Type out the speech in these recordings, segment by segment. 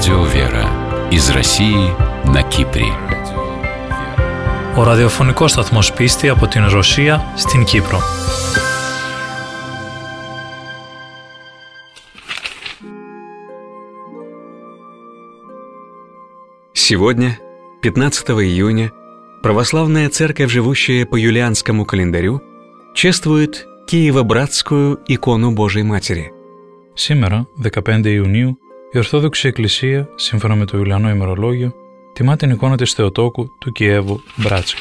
Радио Вера из России на Κύπρη. Ο ραδιοφωνικός σταθμός Πίστη από την Ρωσία στην Κύπρο. Сегодня, 15 июня, православная церковь, живущая по юлианскому календарю, чествует Киево-Братскую икону Божией Матери. Σήμερα, 15 Ιουνίου, η Ορθόδοξη Εκκλησία, σύμφωνα με το Ιουλιανό ημερολόγιο, τιμά την εικόνα της Θεοτόκου του Κιέβου Μπράτσκ.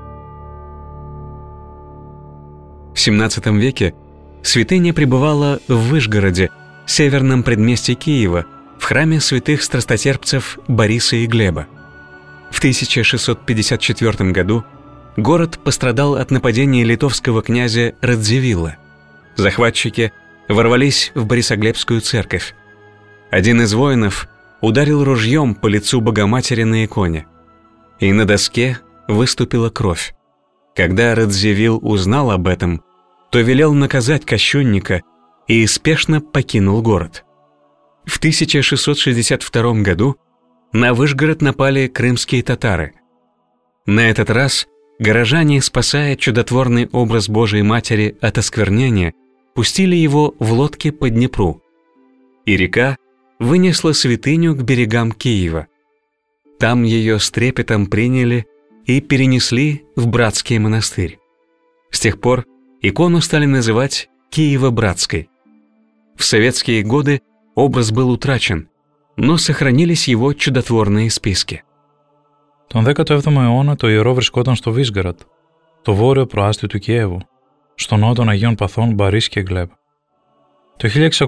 В XVII веке святыня пребывала в Вышгороде, северном предместье Киева, в храме святых страстотерпцев Бориса и Глеба. В 1654 году город пострадал от нападения литовского князя Радзивилла. Захватчики ворвались в Борисоглебскую церковь. Один из воинов ударил ружьем по лицу Богоматери на иконе, и на доске выступила кровь. Когда Радзивилл узнал об этом, то велел наказать кощунника и спешно покинул город. В 1662 году на Вышгород напали крымские татары. На этот раз горожане, спасая чудотворный образ Божией Матери от осквернения, пустили его в лодке по Днепру, и река вынесла святыню к берегам Киева. Там ее с трепетом приняли и перенесли в Братский монастырь. С тех пор икону стали называть Киево-Братской. В советские годы образ был утрачен, но сохранились его чудотворные списки. Τον 17ο αιώνα το ιερό βρισκόταν στο Βίσγκαραντ, το βόρειο προάστιο του Κιέβου, στο νότο των Αγίων Παθών Μπορίς και Γκλέμπ. Το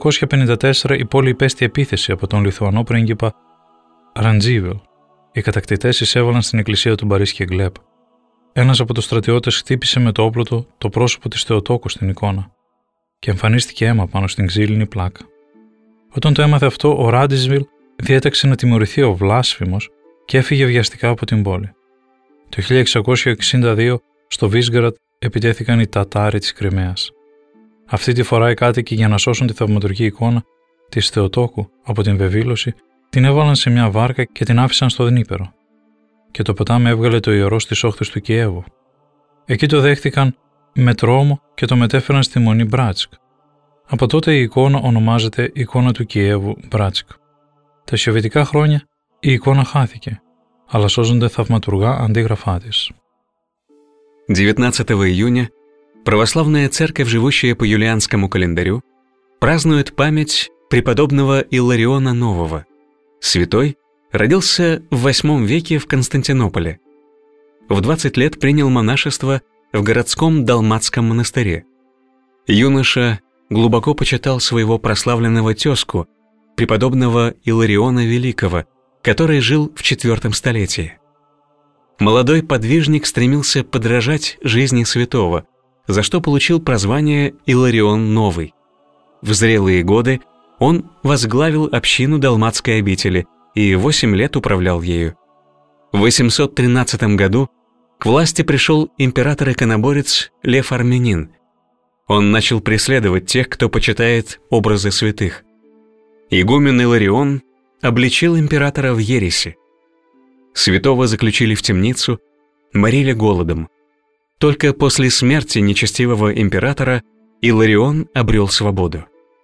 1654 η πόλη υπέστη επίθεση από τον Λιθουανό πρίγκιπα Ραντζίβελ. Οι κατακτητές εισέβαλαν στην εκκλησία του Μπορίς και Γκλέμπ. Ένας από τους στρατιώτες χτύπησε με το όπλο του το πρόσωπο της Θεοτόκου στην εικόνα και εμφανίστηκε αίμα πάνω στην ξύλινη πλάκα. Όταν το έμαθε αυτό, ο Ράντζιβελ διέταξε να τιμωρηθεί ο βλάσφημος και έφυγε βιαστικά από την πόλη. Το 1662 στο Βίσγκαραντ επιτέθηκαν οι Τατάροι της Κριμαίας. Αυτή τη φορά οι κάτοικοι, για να σώσουν τη θαυματουργή εικόνα της Θεοτόκου από την βεβήλωση, την έβαλαν σε μια βάρκα και την άφησαν στο Δνήπερο. Και το ποτάμι έβγαλε το ιερό στις όχθες του Κιέβου. Εκεί το δέχτηκαν με τρόμο και το μετέφεραν στη μονή Μπράτσκ. Από τότε η εικόνα ονομάζεται εικόνα του Κιέβου Μπράτσκ. Τα σοβιετικά χρόνια η εικόνα χάθηκε, αλλά σώζονται θαυματουργά αντίγραφά της. 19 июня православная церковь, живущая по юлианскому календарю, празднует память преподобного Иллариона Нового. Святой родился в VIII веке в Константинополе. В 20 лет принял монашество в городском Далматском монастыре. Юноша глубоко почитал своего прославленного тезку, преподобного Иллариона Великого, который жил в IV столетии. Молодой подвижник стремился подражать жизни святого, за что получил прозвание Илларион Новый. В зрелые годы он возглавил общину Далматской обители и 8 лет управлял ею. В 813 году к власти пришел император-иконоборец Лев Армянин. Он начал преследовать тех, кто почитает образы святых. Игумен Илларион обличил императора в ереси. Святого заключили в темницу, морили голодом. Только после смерти нечестивого императора Илларион обрел свободу.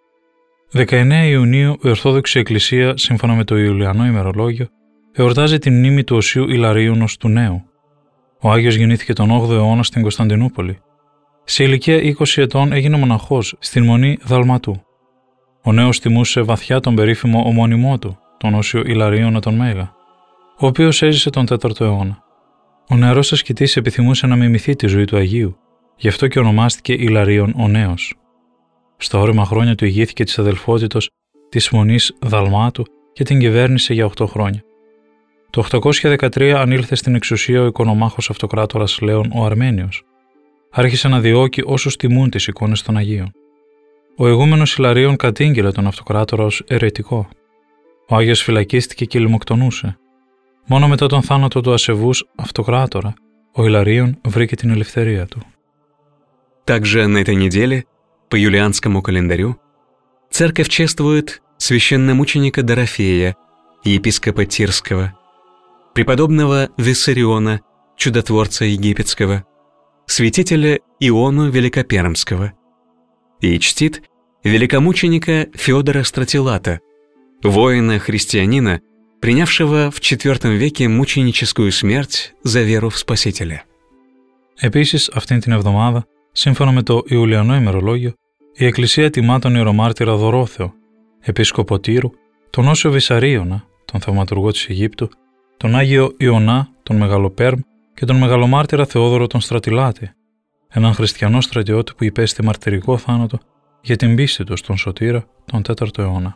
19 Ιουνίου η Ορθόδοξη Εκκλησία, σύμφωνα με το Ιουλιανό ημερολόγιο, εορτάζει τη μνήμη του Οσίου Ιλαρίωνος του Νέου. Ο Άγιος γεννήθηκε τον 8ο αιώνα στην Κωνσταντινούπολη. Σε ηλικία 20 ετών έγινε μοναχός στην μονή Δαλματού. Ο Νέος τιμούσε βαθιά τον περίφημο ομώνυμό του, τον Όσιο Ιλαρίωνα τον Μέγα, ο οποίος έζησε τον 4ο αιώνα. Ο νεαρός ασκητής επιθυμούσε να μιμηθεί τη ζωή του Αγίου, γι' αυτό και ονομάστηκε Ιλαρίων ο Νέος. Στα όρημα χρόνια του ηγήθηκε της αδελφότητος της μονής Δαλμάτου και την κυβέρνησε για 8 χρόνια. Το 813 ανήλθε στην εξουσία ο οικονομάχος αυτοκράτορας Λέων ο Αρμένιος. Άρχισε να διώκει όσους τιμούν τις εικόνες των Αγίων. Ο ηγούμενος Ιλαρίων κατήγγειλε τον αυτοκράτορα ως αιρετικό. Ο Άγιος φυλακίστηκε και λιμοκτονούσε. Μόνο μετά τον θάνατο του ασεβούς αυτοκράτορα, ο Ιλαρίων βρήκε την ελευθερία του. Также на этой неделе, по юлианскому календарю, церковь чествует священномученика Дорофея, епископа Тирского, преподобного Виссариона, чудотворца египетского, святителя Иону Великопермского, и чтит великомученика Феодора Стратилата, воина-христианина, принявшего в IV веке μученическую смерть за веру в Спасителя. Επίσης, αυτήν την εβδομάδα, σύμφωνα με το Ιουλιανό ημερολόγιο, η Εκκλησία τιμά τον ιερομάρτυρα Δωρόθεο, επίσκοπο Τύρου, τον Όσιο Βυσαρίωνα, τον θαυματουργό της Αιγύπτου, τον Άγιο Ιωνά, τον Μεγαλοπέρμ και τον Μεγαλομάρτυρα Θεόδωρο τον Στρατιλάτη, έναν χριστιανό στρατιώτη που υπέστη μαρτυρικό θάνατο για την πίστη του στον Σωτήρα τον 4ο αιώνα.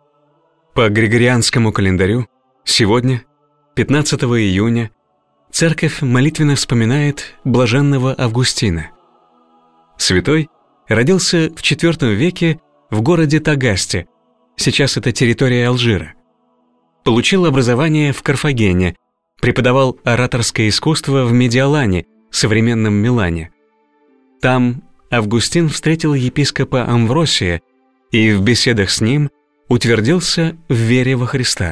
По Григорианскому календарю сегодня, 15 июня, Церковь молитвенно вспоминает блаженного Августина. Святой родился в IV веке в городе Тагасте, сейчас это территория Алжира. Получил образование в Карфагене, преподавал ораторское искусство в Медиолане, современном Милане. Там Августин встретил епископа Амвросия и в беседах с ним утвердился в вере во Христа.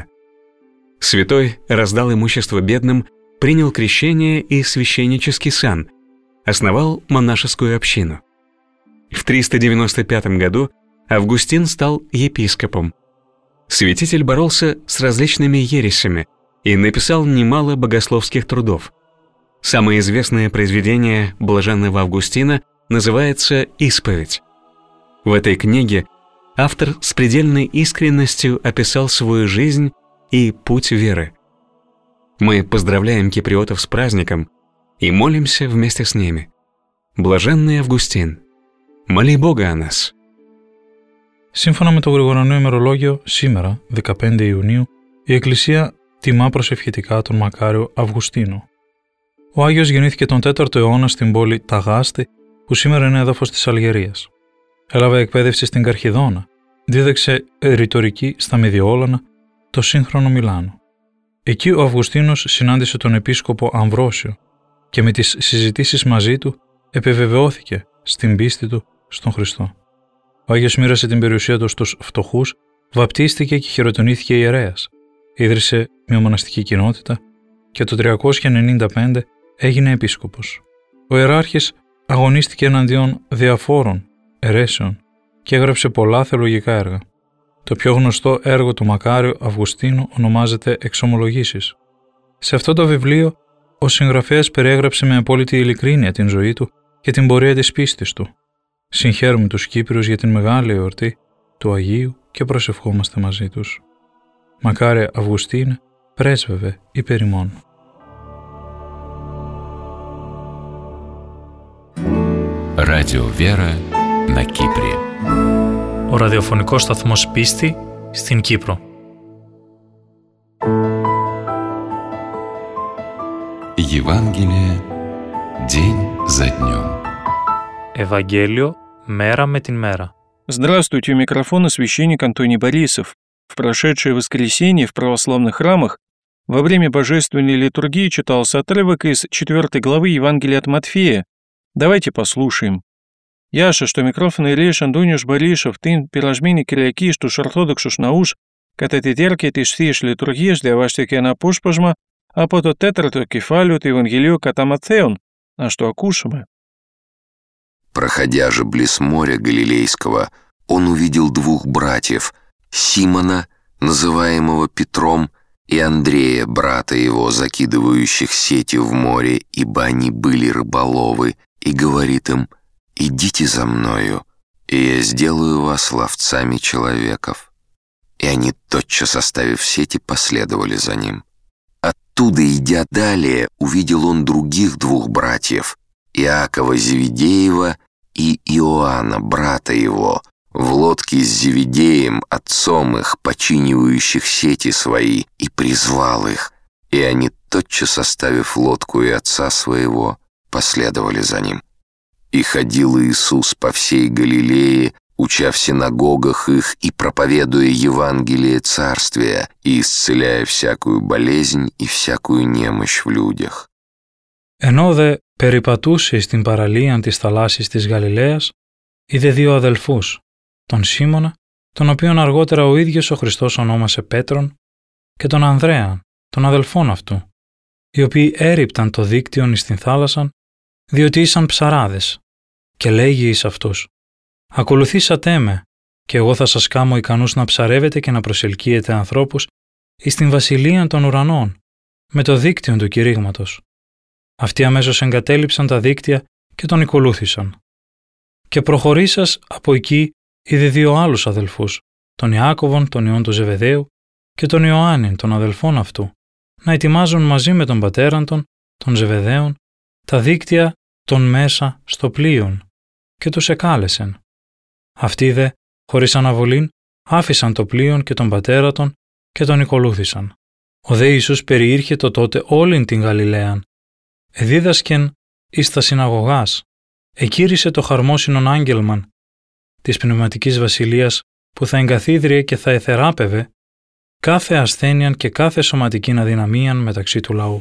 Святой раздал имущество бедным, принял крещение и священнический сан, основал монашескую общину. В 395 году Августин стал епископом. Святитель боролся с различными ересями и написал немало богословских трудов. Самое известное произведение блаженного Августина называется «Исповедь». В этой книге автор с предельной искренностью описал свою жизнь и путь веры. Мы поздравляем киприотов с праздником и молимся вместе с ними. Блаженный Августин, моли Бога о нас. Σύμφωνα με το Γρηγοριανό ημερολόγιο, σήμερα, 15 Ιουνίου, η Εκκλησία τιμά προσευχητικά τον μακάριο Αυγουστίνο. Ο Άγιος γεννήθηκε τον 4ο αιώνα στην πόλη Ταγάστη, που σήμερα είναι έδαφος της Αλγερίας. Έλαβε εκπαίδευση στην Καρχιδόνα, δίδαξε ρητορική στα Μηδιόλανα, το σύγχρονο Μιλάνο. Εκεί ο Αυγουστίνος συνάντησε τον επίσκοπο Αμβρόσιο και με τις συζητήσεις μαζί του επιβεβαιώθηκε στην πίστη του στον Χριστό. Ο Άγιος μοίρασε την περιουσία του στους φτωχούς, βαπτίστηκε και χειροτονήθηκε ιερέας. Ίδρυσε μια μοναστική κοινότητα και το 395 έγινε επίσκοπος. Ο ιεράρχης αγωνίστηκε εναντίον διαφόρων αιρέσεων και έγραψε πολλά θεολογικά έργα. Το πιο γνωστό έργο του μακάριου Αυγουστίνου ονομάζεται «Εξομολογήσεις». Σε αυτό το βιβλίο, ο συγγραφέας περιέγραψε με απόλυτη ειλικρίνεια την ζωή του και την πορεία της πίστης του. Συγχαίρουμε τους Κύπριους για την μεγάλη εορτή του Αγίου και προσευχόμαστε μαζί τους. Μακάρι Αυγουστίνε, πρέσβευε υπέρ ημών. Радио «Вера» на Κύπρη. Ο ραδιοφωνικός σταθμός Πίστη στην Κύπρο. Евангелие день за днем. Ευαγγέλιο μέρα με την μέρα. Здравствуйте, у микрофона священник Антоний Борисов. В прошедшее воскресенье в православных храмах во время божественной литургии читался отрывок из 4 главы Евангелия от Матфея. Давайте послушаем. Яша, что микрофон Ильиш Антониуш Борисов, тин пиражмини киряки, что ортодоксуш науш, ката тетерки ти шфиш литургиеш для ваштеки на пушпажма, а пото тетрато кефалют Евангелию ката Матфеон, а что акушаме. Проходя же близ моря Галилейского, он увидел двух братьев, Симона, называемого Петром, и Андрея, брата его, закидывающих сети в море, ибо они были рыболовы, и говорит им: «Идите за мною, и я сделаю вас ловцами человеков». И они, тотчас оставив сети, последовали за ним. Оттуда, идя далее, увидел он других двух братьев, Иакова Зеведеева и Иоанна, брата его, в лодке с Зеведеем, отцом их, починивающих сети свои, и призвал их. И они, тотчас оставив лодку и отца своего, последовали за ним. И ходил Иисус по всей Галилее, уча в синагогах их и проповедуя Евангелие Царствия и исцеляя всякую болезнь и всякую немощь в людях. Ενώ δε περιπατούσε στην παραλία της θαλάσσης της Γαλιλαίας, είδε δύο αδελφούς, τον Σίμωνα, τον οποίον αργότερα ο ίδιος ο Χριστός ονόμασε Πέτρον, και τον Ανδρέα, των αδελφών αυτού, οι οποίοι έριπταν το δίκτυον εις την θάλασσαν, διότι ήσαν ψαράδες, και λέγει εις αυτούς: «Ακολουθήσατε με, και εγώ θα σας κάμω ικανούς να ψαρεύετε και να προσελκύετε ανθρώπους εις την βασιλεία των ουρανών, με το δίκτυον του κηρύγματος». Αυτοί αμέσως εγκατέλειψαν τα δίκτυα και τον ακολούθησαν. Και προχωρήσας από εκεί είδε δύο άλλους αδελφούς, τον Ιάκωβον, τον ιόν του Ζεβεδαίου, και τον Ιωάννην, τον αδελφών αυτού, να ετοιμάζουν μαζί με τον πατέραν των Ζεβεδαίων, τα δίκτυα των μέσα στο πλοίον, και τους εκάλεσεν. Αυτοί δε, χωρίς αναβολήν, άφησαν το πλοίον και τον πατέρα των και τον ακολούθησαν. Ο δε Ιησούς περιήρχε το τότε όλην την Γαλιλαίαν, εδίδασκεν εις τα συναγωγάς, εκήρυσε το χαρμόσυνον άγγελμαν της πνευματικής βασιλείας που θα εγκαθίδριε και θα εθεράπευε κάθε ασθένειαν και κάθε σωματικήν αδυναμίαν μεταξύ του λαού.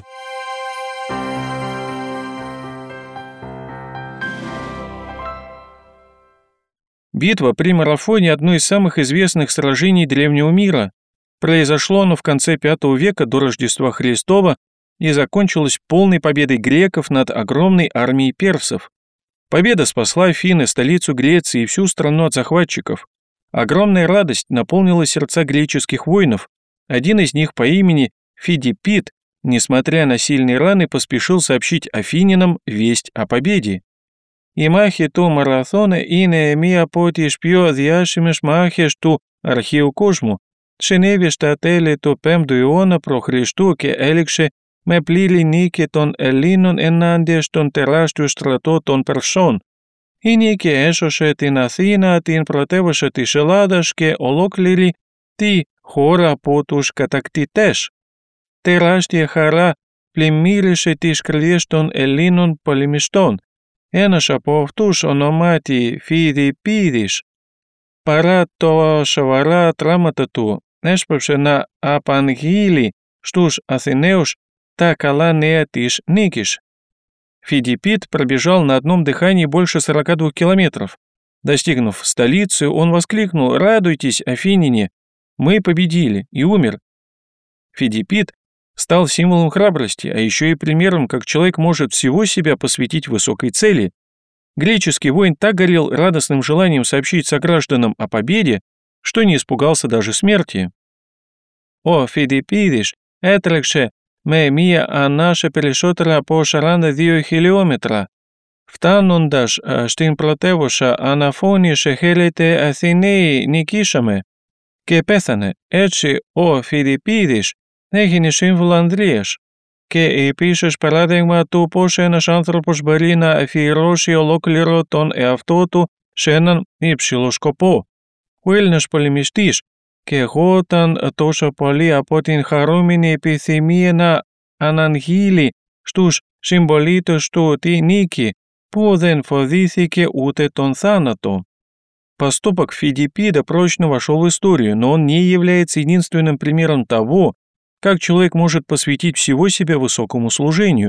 Битва при Марафоне – одно из самых известных сражений древнего мира. Произошло оно в конце V века до Рождества Христова и закончилось полной победой греков над огромной армией персов. Победа спасла Афины, столицу Греции, и всю страну от захватчиков. Огромная радость наполнила сердца греческих воинов. Один из них по имени Фидиппид, несмотря на сильные раны, поспешил сообщить афининам весть о победе. «Η μάχη του Μαραθώνα είναι μία από τις πιο διάσημες μάχες του αρχαίου κόσμου. Συνέβη στα τέλη του 5ου αιώνα π.Χ. και έληξε με πλήρη νίκη των Ελλήνων ενάντια στον τεράστιο στρατό των Περσών. Η νίκη έσωσε την Αθήνα, την πρωτεύουσα της Ελλάδας, και ολόκληρη τη χώρα από τους κατακτητές. Τεράστια χαρά πλημμύρισε τις καρδιές των Ελλήνων πολεμιστών. Ένας από αυτούς, ονομάτι Φιδιππίδης, παρά τα σοβαρά τραύματα του, έσπευσε να απαγγείλει στους Αθηναίους τα καλά νέα της νίκης. Фидиппид пробежал на одном дыхании больше 42 километров. Достигнув столицы, он воскликнул: «Радуйтесь, афиняне! Мы победили!» и умер. Фидиппид стал символом храбрости, а еще и примером, как человек может всего себя посвятить высокой цели. Греческий воин так горел радостным желанием сообщить согражданам о победе, что не испугался даже смерти. «Ο Φιδιππίδης έτρεξε με μία ανάσα περισσότερα από 42 χιλιόμετρα. Φτάνοντας στην πρωτεύουσα αναφώνησε: «Χαίρετε Αθηναίοι, νικήσαμε», και πέθανε. Έτσι ο Φιδιππίδης έγινε σύμβολο Ανδρείας και επίσης παράδειγμα του πώς ένας άνθρωπος μπορεί να αφιερώσει ολόκληρο τον εαυτό του σε έναν υψηλό σκοπό. Ο Έλληνας πολεμιστής καιγόταν τόσο πολύ από την χαρούμενη επιθυμία να αναγγείλει στους συμπολίτες του τη νίκη, που δεν φοβήθηκε ούτε τον θάνατο. Поступок Фидиппида прочно вошел в историю, но он не является единственным примером того, как человек может посвятить всего себя высокому служению.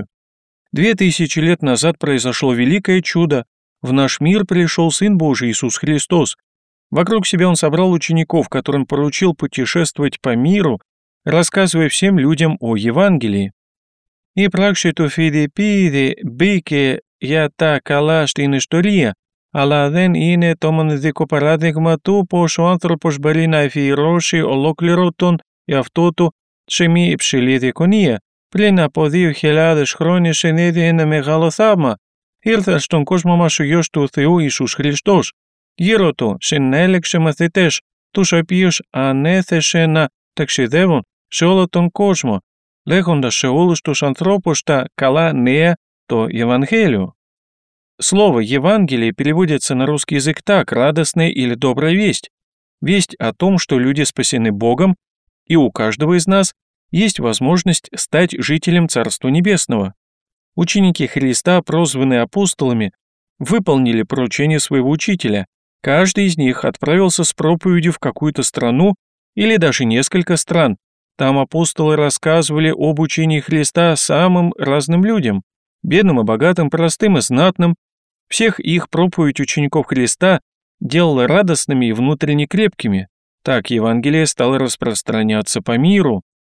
2000 лет назад произошло великое чудо. В наш мир пришел Сын Божий Иисус Христос. Вокруг себя Он собрал учеников, которым поручил путешествовать по миру, рассказывая всем людям о Евангелии. Η πράξη του Φιδιππίδη μπήκε για τα καλά στην ιστορία, αλλά δεν είναι το μοναδικό παράδειγμα του πως ο άνθρωπος μπορεί να αφιερώσει ολόκληρο τον εαυτό του σε μια υψηλή διακονία. Πριν από 2.000 χρόνια συνέβη ένα μεγάλο θαύμα. Ήρθε στον κόσμο μας ο Υιός του Θεού Ιησούς Χριστός. Γύρω του συνέλεξε μαθητές, τους οποίους ανέθεσε να ταξιδεύουν σε όλο τον κόσμο, λέγοντας σε όλους τους ανθρώπους τα καλά νέα, το Евангелие. Слово «Евангелие» переводится на русский язык так: радостная или добрая весть. Весть о том, что люди спасены Богом, и у каждого из нас есть возможность стать жителем Царства Небесного. Ученики Христа, прозванные апостолами, выполнили поручение своего учителя. Каждый из них отправился с проповедью в какую-то страну или даже несколько стран. Там апостолы рассказывали об учении Христа самым разным людям, бедным и богатым, простым и знатным. Всех их проповедь учеников Христа делала радостными и внутренне крепкими. Так Евангелие стало распространяться по миру.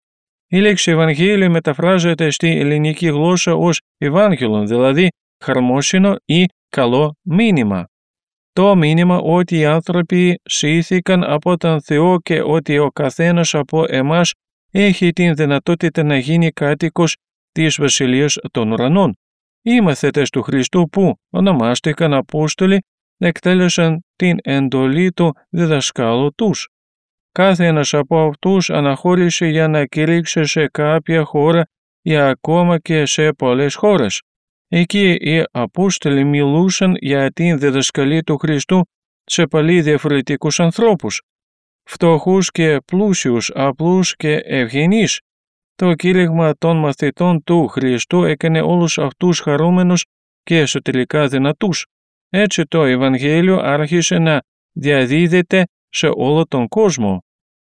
Η λέξη Ευαγγέλιο μεταφράζεται στη ελληνική γλώσσα ως Ευάγγελον, δηλαδή χαρμόσυνο ή καλό μήνυμα. Το μήνυμα ότι οι άνθρωποι σώθηκαν από τον Θεό και ότι ο καθένας από εμάς έχει την δυνατότητα να γίνει κάτοικος της Βασιλείας των Ουρανών. Οι μαθητές του Χριστού που ονομάστηκαν Απόστολοι εκτέλεσαν την εντολή του διδασκάλου τους. Κάθε ένας από αυτούς αναχώρησε για να κηρύξει σε κάποια χώρα ή ακόμα και σε πολλές χώρες. Εκεί οι Απόστολοι μιλούσαν για την διδασκαλία του Χριστού σε πολύ διαφορετικούς ανθρώπους, φτωχούς και πλούσιους, απλούς και ευγενείς. Το κήρυγμα των μαθητών του Χριστού έκανε όλους αυτούς χαρούμενους και εσωτερικά δυνατούς. Έτσι το Ευαγγέλιο άρχισε να διαδίδεται σε όλο τον κόσμο.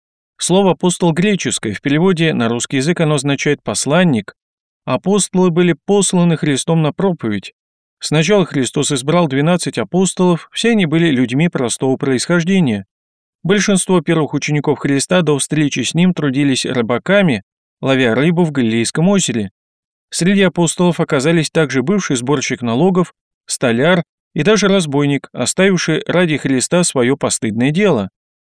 Слово «апостол» греческое, в переводе на русский язык оно означает «посланник». Апостолы были посланы Христом на проповедь. Сначала Христос избрал 12 апостолов, все они были людьми простого происхождения. Большинство первых учеников Христа до встречи с ним трудились рыбаками, ловя рыбу в Галилейском озере. Среди апостолов оказались также бывший сборщик налогов, столяр и даже разбойник, оставивший ради Христа свое постыдное дело.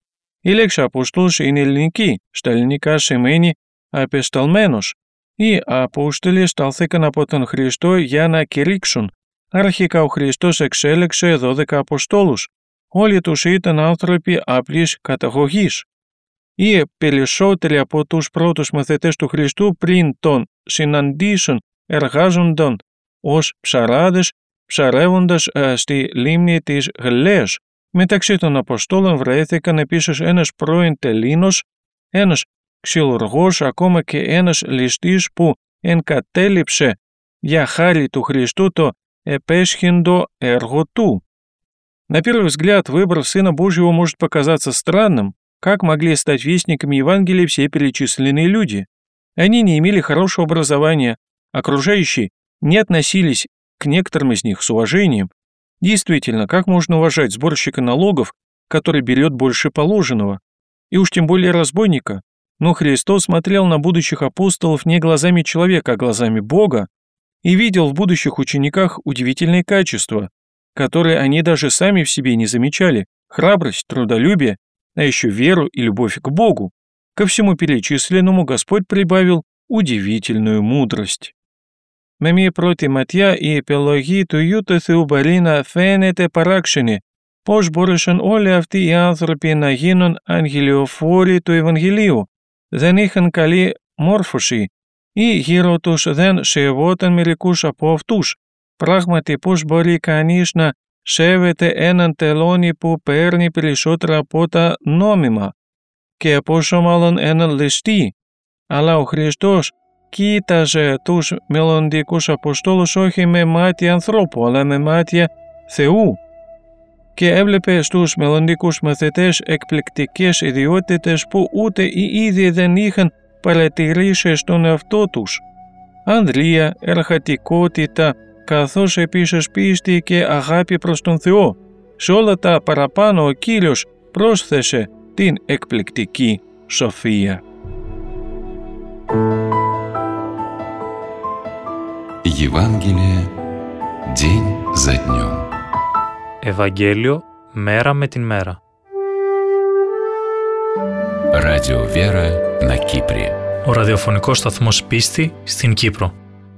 Η λέξη Απόστολος είναι ελληνική, στα ελληνικά σημαίνει απεσταλμένος. Οι Απόστολοι στάλθηκαν από τον Χριστό για να κηρύξουν. Αρχικά ο Χριστός εξέλεξε 12 Αποστόλους. Όλοι τους ήταν άνθρωποι απλής καταγωγής. Οι περισσότεροι από τους πρώτους μαθητές του Χριστού πριν τον συναντήσουν εργάζονταν ως ψαράδες, ψαρεύοντας στη λίμνη της Γαλλίας. Μεταξύ των Αποστόλων βρέθηκαν επίσης ένας πρώην τελήνος, ένας ξυλουργός, ακόμα και ένας ληστής που εγκατέλειψε για χάρη του Χριστού το επέσχυντο έργο του. На первый взгляд, выбор Сына Божьего может показаться странным. Как могли стать вестниками Евангелия все перечисленные люди? Они не имели хорошего образования, окружающие не относились к некоторым из них с уважением. Действительно, как можно уважать сборщика налогов, который берет больше положенного, и уж тем более разбойника? Но Христос смотрел на будущих апостолов не глазами человека, а глазами Бога, и видел в будущих учениках удивительные качества, которые они даже сами в себе не замечали: храбрость, трудолюбие, а еще веру и любовь к Богу. Ко всему перечисленному Господь прибавил удивительную μούδρosτη. Με μία πρώτη ματιά η επιλογή του Υιού του Θεού μπορεί να φαίνεται παράξενη. Πώς μπόρεσαν όλοι αυτοί οι άνθρωποι να γίνουν αγγελιοφόροι του Ευαγγελίου? Δεν είχαν καλή μόρφωση ή γύρω τους δεν σεβόταν μερικούς από αυτούς. Πράγματι, πώς μπορεί κανείς να σέβεται έναν τελώνη που παίρνει περισσότερα από τα νόμιμα, και πόσο μάλλον έναν ληστή? Αλλά ο Χριστός κοίταζε τους μελλοντικούς Αποστόλους όχι με μάτια ανθρώπου, αλλά με μάτια Θεού, και έβλεπε στους μελλοντικούς μαθητές εκπληκτικές ιδιότητες που ούτε οι ίδιοι δεν είχαν παρατηρήσει στον εαυτό τους. Ανδρεία, εργατικότητα, καθώς επίσης πίστη και αγάπη προς τον Θεό. Σε όλα τα παραπάνω ο Κύριος πρόσθεσε την εκπληκτική σοφία. Евангелие день за днем. Ευαγγέλιο μέρα με την μέρα. Радио Вера на Кипре. Ο ραδιοφωνικός σταθμός Πίστη στην Κύπρο.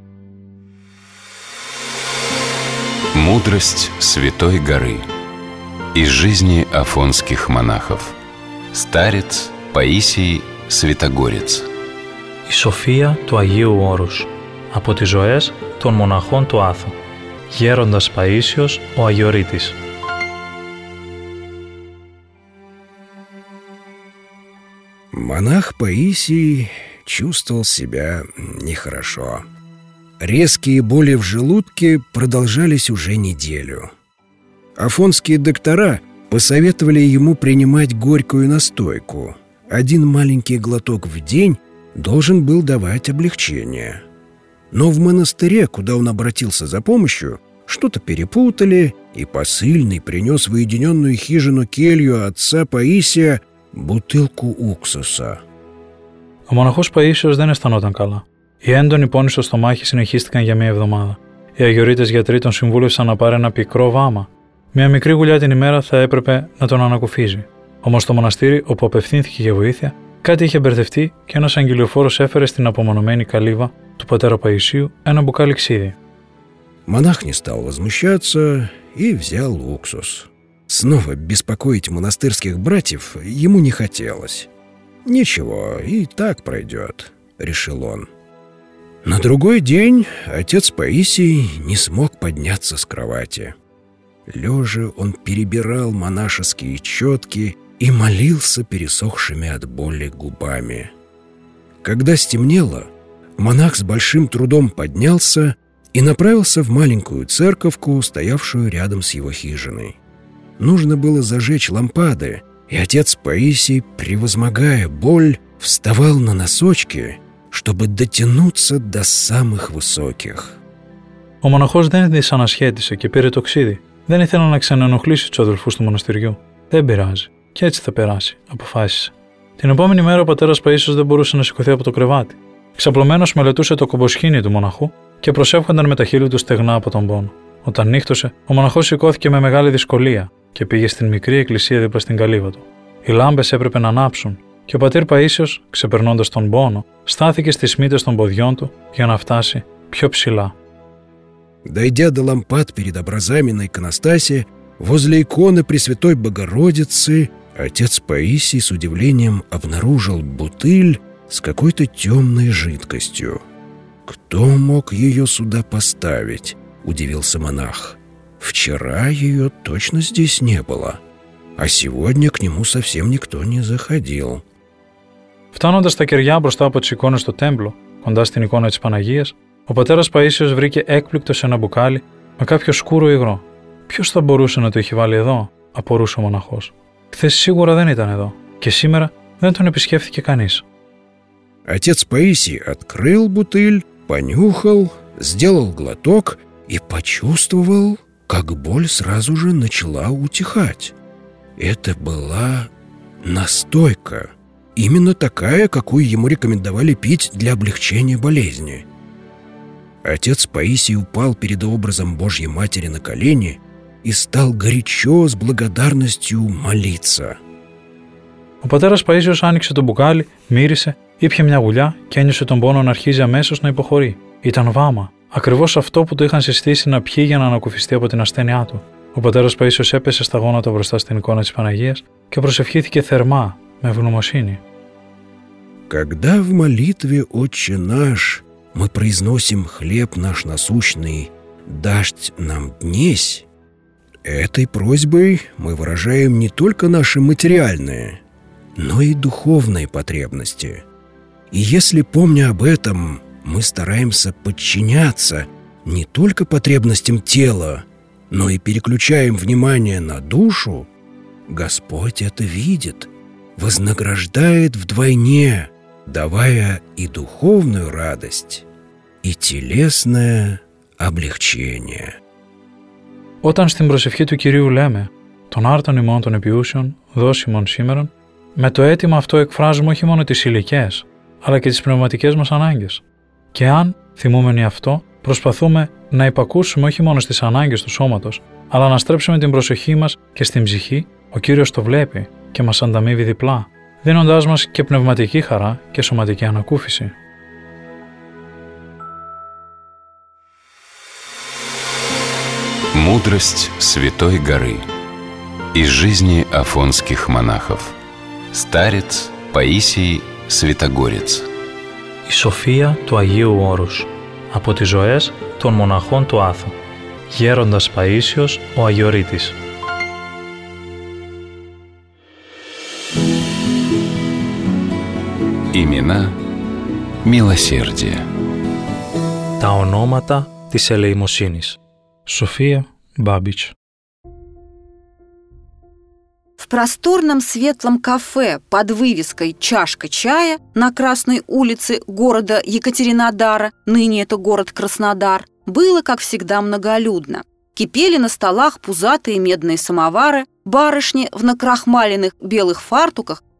Мудрость Святой горы. Из жизни афонских монахов. Старец Паисий Святогорец. Η σοφία του Αγίου Όρους. Από τις ζωές των μοναχών του Άθου. Γέροντας Παΐσιος ο Αγιορείτης. Монах Паисий чувствовал себя нехорошо. Резкие боли в желудке продолжались уже неделю. Афонские доктора посоветовали ему принимать горькую настойку. Один маленький глоток в день должен был давать облегчение. Но в монастыре, куда он обратился за помощью, что-то перепутали, и посыльный принес в уединенную хижину келью отца Паисия бутылку уксуса. Ο μοναχός Παΐσιος δεν αισθανόταν καλά. Οι έντονοι πόνοι στο στομάχι συνεχίστηκαν για μία εβδομάδα. Οι αγιορείτες γιατροί τον συμβούλευσαν να πάρει ένα πικρό βάμα. Μια μικρή γουλιά την ημέρα θα έπρεπε να τον ανακουφίζει. Όμως στο μοναστήρι, όπου απευθύνθηκε για βοήθεια, κάτι είχε μπερδευτεί και ένας αγγελιοφόρος έφερε στην απομονωμένη καλύβα του πατέρα Παΐσιου ένα μπουκάλι ξύδι. Монах не стал возмущаться и взял уксус. Снова беспокоить монастырских братьев ему не хотелось. «Ничего, и так пройдет», — решил он. На другой день отец Паисий не смог подняться с кровати. Лежа он перебирал монашеские четки и молился пересохшими от боли губами. Когда стемнело, монах с большим трудом поднялся и направился в маленькую церковку, стоявшую рядом с его хижиной. Нужно было зажечь лампады, и отец Паисий, превозмогая боль, вставал на носочки, чтобы дотянуться до самых высоких. Ο μοναχός δεν δυσανασχέτησε και πήρε το ξύδι. Δεν ήθελε να ξαναενοχλήσει τους αδελφούς του μοναστηριού. Δεν πειράζει. Και έτσι θα περάσει, αποφάσισε. Την επόμενη μέρα ο πατέρας Παΐσιος δεν μπορούσε να σηκωθεί από το κρεβάτι. Ξαπλωμένος μελετούσε το κομποσκήνι του μοναχού και προσεύχονταν με τα χείλη του στεγνά από τον πόνο. Όταν νύχτωσε, ο μοναχός σηκώθηκε με μεγάλη δυσκολία και πήγε στην μικρή εκκλησία δίπλα στην καλύβα του. Οι λάμπες έπρεπε να ανάψουν και ο πατήρ Παΐσιος, ξεπερνώντας τον πόνο, στάθηκε στις μύτες των ποδιών του για να φτάσει πιο ψηλά. Дойдя до лампад перед образами на иконостасе, возле иконы Пресвятой Богородицы, отец Паисий с удивлением обнаружил бутыль с какой-то темной жидкостью. «Кто мог ее сюда поставить?» — удивился монах. «Вчера ее точно здесь не было, а сегодня к нему совсем никто не заходил». Φτάνοντας τα κεριά μπροστά από τις εικόνες του τέμπλο, κοντά στην εικόνα της Παναγίας, ο πατέρας Παΐσιος βρήκε έκπληκτο ένα μπουκάλι με κάποιο σκούρο υγρό. Ποιος θα μπορούσε να το έχει βάλει εδώ, απορούσε ο μοναχός. Χθες σίγουρα δεν ήταν εδώ και σήμερα δεν τον επισκέφθηκε κανείς. Отец Паисий открыл бутыль, понюхал, сделал глоток и почувствовал, как боль сразу же начала утихать. Это была настойка, именно такая, какую ему рекомендовали пить для облегчения болезни. Отец Паисий упал перед образом Божьей Матери на колени и стал горячо с благодарностью молиться. Ο πατέρας Παΐσιος άνοιξε το μπουκάλι, μύρισε, ήπιε μια γουλιά και ένιωσε τον πόνο να αρχίζει αμέσως να υποχωρεί. Ήταν βάμα, ακριβώς αυτό που του είχαν συστήσει να πιει για να ανακουφιστεί από την ασθένειά του. Ο πατέρας Παΐσιος έπεσε στα γόνατα μπροστά στην εικόνα της Παναγίας και προσευχήθηκε θερμά, με ευγνωμοσύνη. Когда в молитве «Отче наш» мы произносим «Хлеб наш насущный, дашь нам днесь», этой просьбой мы выражаем не только наши материальные, но и духовные потребности. И если, помня об этом, мы стараемся подчиняться не только потребностям тела, но и переключаем внимание на душу, Господь это видит, вознаграждает вдвойне, давая и духовную радость, и телесное облегчение. Όταν στην προσευχή του Κυρίου λέμε «Τον άρτον ημών των επιούσεων, δώσει ημών σήμερον», με το αίτημα αυτό εκφράζουμε όχι μόνο τις υλικές, αλλά και τις πνευματικές μας ανάγκες. Και αν, θυμούμενοι αυτό, προσπαθούμε να υπακούσουμε όχι μόνο στις ανάγκες του σώματος, αλλά να στρέψουμε την προσοχή μας και στην ψυχή, ο Κύριος το βλέπει και μας ανταμείβει διπλά, δίνοντάς μας και πνευματική χαρά και σωματική ανακούφιση. Мудрость Святой горы. Из жизни афонских монахов. Старец Паисий Святогорец. Η σοφία του Αγίου Όρους. Από τις ζωές των μοναχών του Άθου. Γέροντας Παΐσιος ο Αγιορείτης. Имена милосердия. Τα ονόματα της ελεημοσύνης. София Бабич. В просторном светлом кафе под вывеской «Чашка чая» на Красной улице города Екатеринодара, ныне это город Краснодар, было, как всегда, многолюдно. Кипели на столах пузатые медные самовары, барышни в накрахмаленных белых фартуках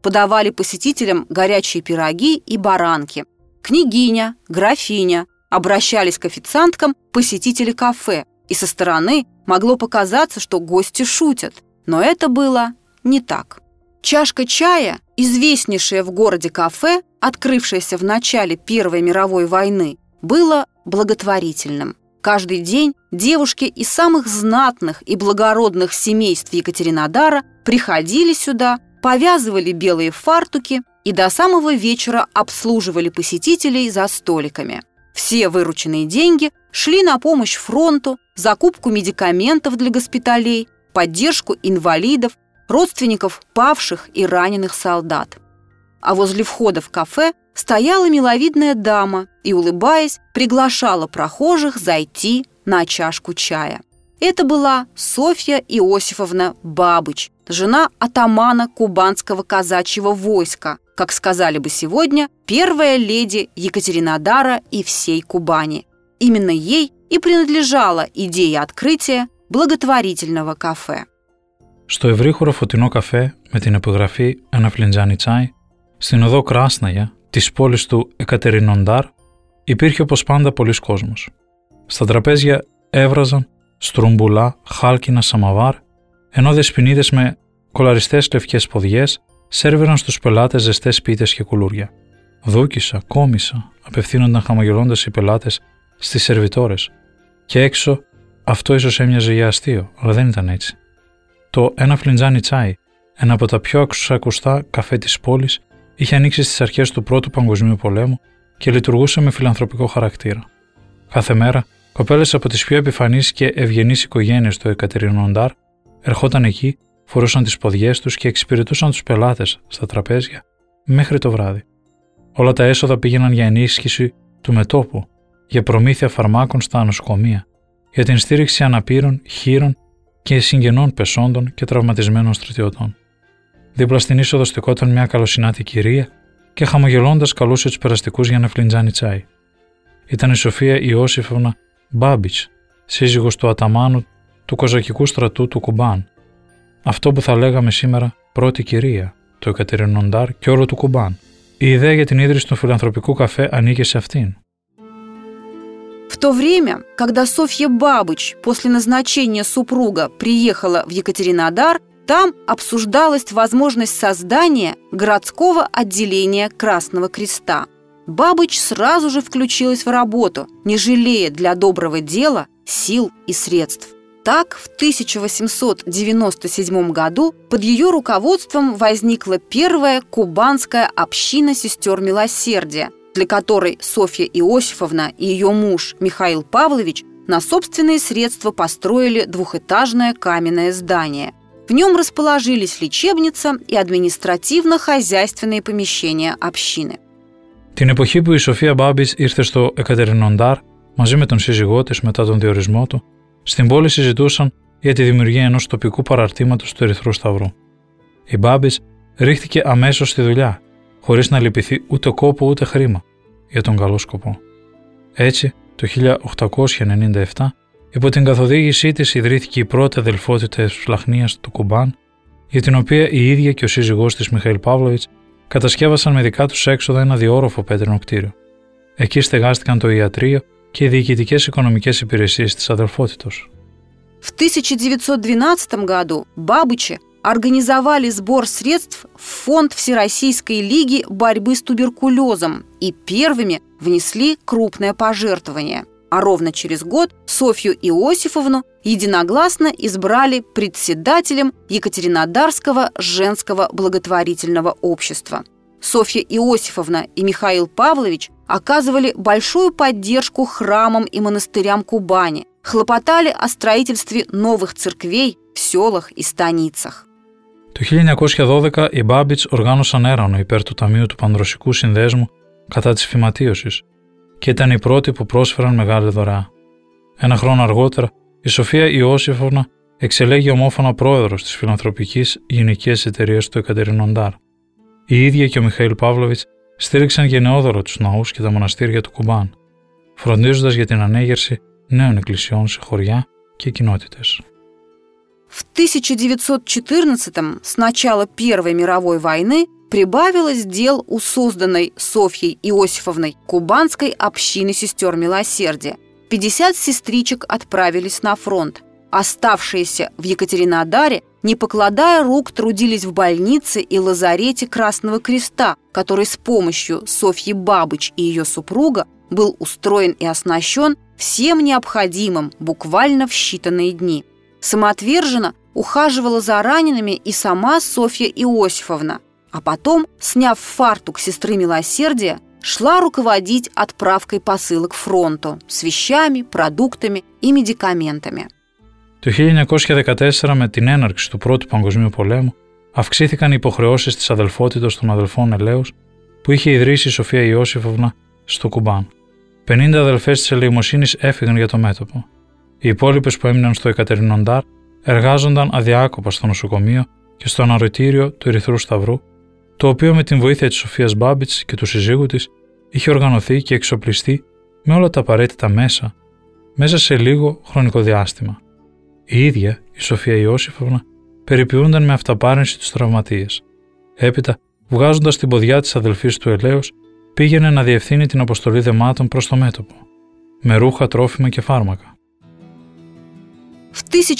подавали посетителям горячие пироги и баранки. Княгиня, графиня обращались к официанткам посетители кафе, и со стороны могло показаться, что гости шутят. Но это было не так. Чашка чая, известнейшее в городе кафе, открывшееся в начале Первой мировой войны, было благотворительным. Каждый день девушки из самых знатных и благородных семейств Екатеринодара приходили сюда, повязывали белые фартуки и до самого вечера обслуживали посетителей за столиками. Все вырученные деньги шли на помощь фронту, закупку медикаментов для госпиталей, поддержку инвалидов, родственников павших и раненых солдат. А возле входа в кафе стояла миловидная дама и, улыбаясь, приглашала прохожих зайти на чашку чая. Это была Софья Иосифовна Бабыч, жена атамана Кубанского казачьего войска, как сказали бы сегодня, первая леди Екатеринодара и всей Кубани. Именно ей и принадлежала идея открытия благотворительного καφέ. Στο ευρύχωρο φωτεινό καφέ με την επιγραφή «Ένα φλιντζάνι τσάι» στην οδό Κράσναγια της πόλης του Εκατερινοντάρ υπήρχε όπως πάντα πολλής κόσμος. Στα τραπέζια έβραζαν στρουμπουλά, χάλκινα σαμαβάρ, ενώ δεσποινίδες με κολαριστές λευκές ποδιές σέρβιραν στους πελάτες ζεστές πίτες και κουλούρια. Δούκισα, κόμισα, απευθύνονταν χαμογελώντας οι πελάτες στις σερβιτόρες. Και έξω αυτό ίσως έμοιαζε για αστείο, αλλά δεν ήταν έτσι. Το «Ένα φλιντζάνι τσάι», ένα από τα πιο αξιοακουστά καφέ της πόλης, είχε ανοίξει στις αρχές του Πρώτου Παγκοσμίου Πολέμου και λειτουργούσε με φιλανθρωπικό χαρακτήρα. Κάθε μέρα, κοπέλες από τις πιο επιφανείς και ευγενείς οικογένειες του Εκατερινοντάρ ερχόταν εκεί, φορούσαν τις ποδιές τους και εξυπηρετούσαν τους πελάτες στα τραπέζια μέχρι το βράδυ. Όλα τα έσοδα πήγαιναν για ενίσχυση του μετώπου, για προμήθεια φαρμάκων στα νοσοκομεία, για την στήριξη αναπήρων, χήρων και συγγενών πεσόντων και τραυματισμένων στρατιωτών. Δίπλα στην είσοδο στεκόταν μια καλοσυνάτη κυρία και χαμογελώντας καλούσε τους περαστικούς για ένα φλιντζάνι τσάι. Ήταν η Σοφία Ιώσιφοβνα Μπάμπιτς, σύζυγος του αταμάνου του κοζακικού στρατού του Κουμπάν. Αυτό που θα λέγαμε σήμερα πρώτη κυρία του Εκατερινοντάρ και όλο του Κουμπάν. Η ιδέα για την ίδρυση του φιλανθρωπικού καφέ ανήκε σε αυτήν. В то время, когда Софья Бабыч после назначения супруга приехала в Екатеринодар, там обсуждалась возможность создания городского отделения Красного Креста. Бабыч сразу же включилась в работу, не жалея для доброго дела сил и средств. Так, в 1897 году под ее руководством возникла первая кубанская община сестер милосердия, для которой Софья Иосифовна и ее муж Михаил Павлович на собственные средства построили двухэтажное каменное здание. В нем расположились лечебница и административно-хозяйственные помещения общины. Την εποχή που η Σοφία Μπάμπιτς ήρθε στο Εκατερινοντάρ μαζί με τον σύζυγό της μετά τον διορισμό του, στην πόλη συζητούσαν για τη δημιουργία ενός τοπικού παραρτήματος του Ερυθρού Σταυρού. Η Μπάμπιτς ρίχθηκε αμέσως στη δουλειά, χωρίς να λυπηθεί ούτε κόπο ούτε χρήμα για τον καλό σκοπό. Έτσι, το 1897, υπό την καθοδήγησή της ιδρύθηκε η πρώτη αδελφότητα της Φλαχνίας του Κουμπάν, για την οποία η ίδια και ο σύζυγός της Μιχαήλ Παύλοβιτς κατασκεύασαν με δικά τους έξοδα ένα διόροφο πέτρινο κτίριο. Εκεί στεγάστηκαν το ιατρείο και οι διοικητικές οικονομικές υπηρεσίες της αδελφότητος. В 1912 году Бабычи организовали сбор средств в фонд Всероссийской лиги борьбы с туберкулезом и первыми внесли крупное пожертвование. А ровно через год Софью Иосифовну единогласно избрали председателем Екатеринодарского женского благотворительного общества. Софья Иосифовна и Михаил Павлович оказывали большую поддержку храмам и монастырям Кубани, хлопотали о строительстве новых церквей в селах и станицах. Το 1912 οι Μπάμπιτς οργάνωσαν έρανο υπέρ του Ταμείου του Πανδροσικού Συνδέσμου κατά της φυματίωσης και ήταν οι πρώτοι που πρόσφεραν μεγάλη δωρεά. Ένα χρόνο αργότερα, η Σοφία Ιώσιφοβνα εξελέγει ομόφωνα πρόεδρος της φιλανθρωπικής γυναικείας εταιρείας του Εκατερινοντάρ. Η ίδια και ο Μιχαήλ Παύλοβιτς στήριξαν γενναιόδωρο τους ναούς και τα μοναστήρια του Κουμπάν, φροντίζοντας για την ανέγερση νέων εκκλησιών σε χωριά και κοινότητες. В 1914-м, с начала Первой мировой войны, прибавилось дел у созданной Софьей Иосифовной кубанской общины сестер милосердия. 50 сестричек отправились на фронт. Оставшиеся в Екатеринодаре, не покладая рук, трудились в больнице и лазарете Красного Креста, который с помощью Софьи Бабыч и ее супруга был устроен и оснащен всем необходимым буквально в считанные дни. Самоотверженно ухаживала за ранеными и сама Софья Иосифовна, а потом, сняв фартук сестры милосердия, шла руководить отправкой посылок фронту с вещами, продуктами и медикаментами. Το 1914, με την έναρξη του Πρώτου Παγκοσμίου Πολέμου, αυξήθηκαν οι υποχρεώσεις της αδελφότητος των αδελφών Ελέους που είχε ιδρύσει η Σοφία Ιώσιφοβνα στο Κουμπάν. 50 αδελφές της Ελεημοσύνης έφυγαν για το μέτωπο. Οι υπόλοιπες που έμειναν στο Εκατερινοντάρ εργάζονταν αδιάκοπα στο νοσοκομείο και στο αναρρωτήριο του Ερυθρού Σταυρού, το οποίο με την βοήθεια της Σοφίας Μπάμπιτς και του συζύγου της είχε οργανωθεί και εξοπλιστεί με όλα τα απαραίτητα μέσα σε λίγο χρονικό διάστημα. Η ίδια, η Σοφία Ιώσιφοβνα, περιποιούνταν με αυταπάρνηση τους τραυματίες. Έπειτα, βγάζοντας την ποδιά της αδελφής του Ελέους, πήγαινε να διευθύνει την αποστολή δεμάτων προς το μέτωπο, με ρούχα, τρόφιμα και φάρμακα. В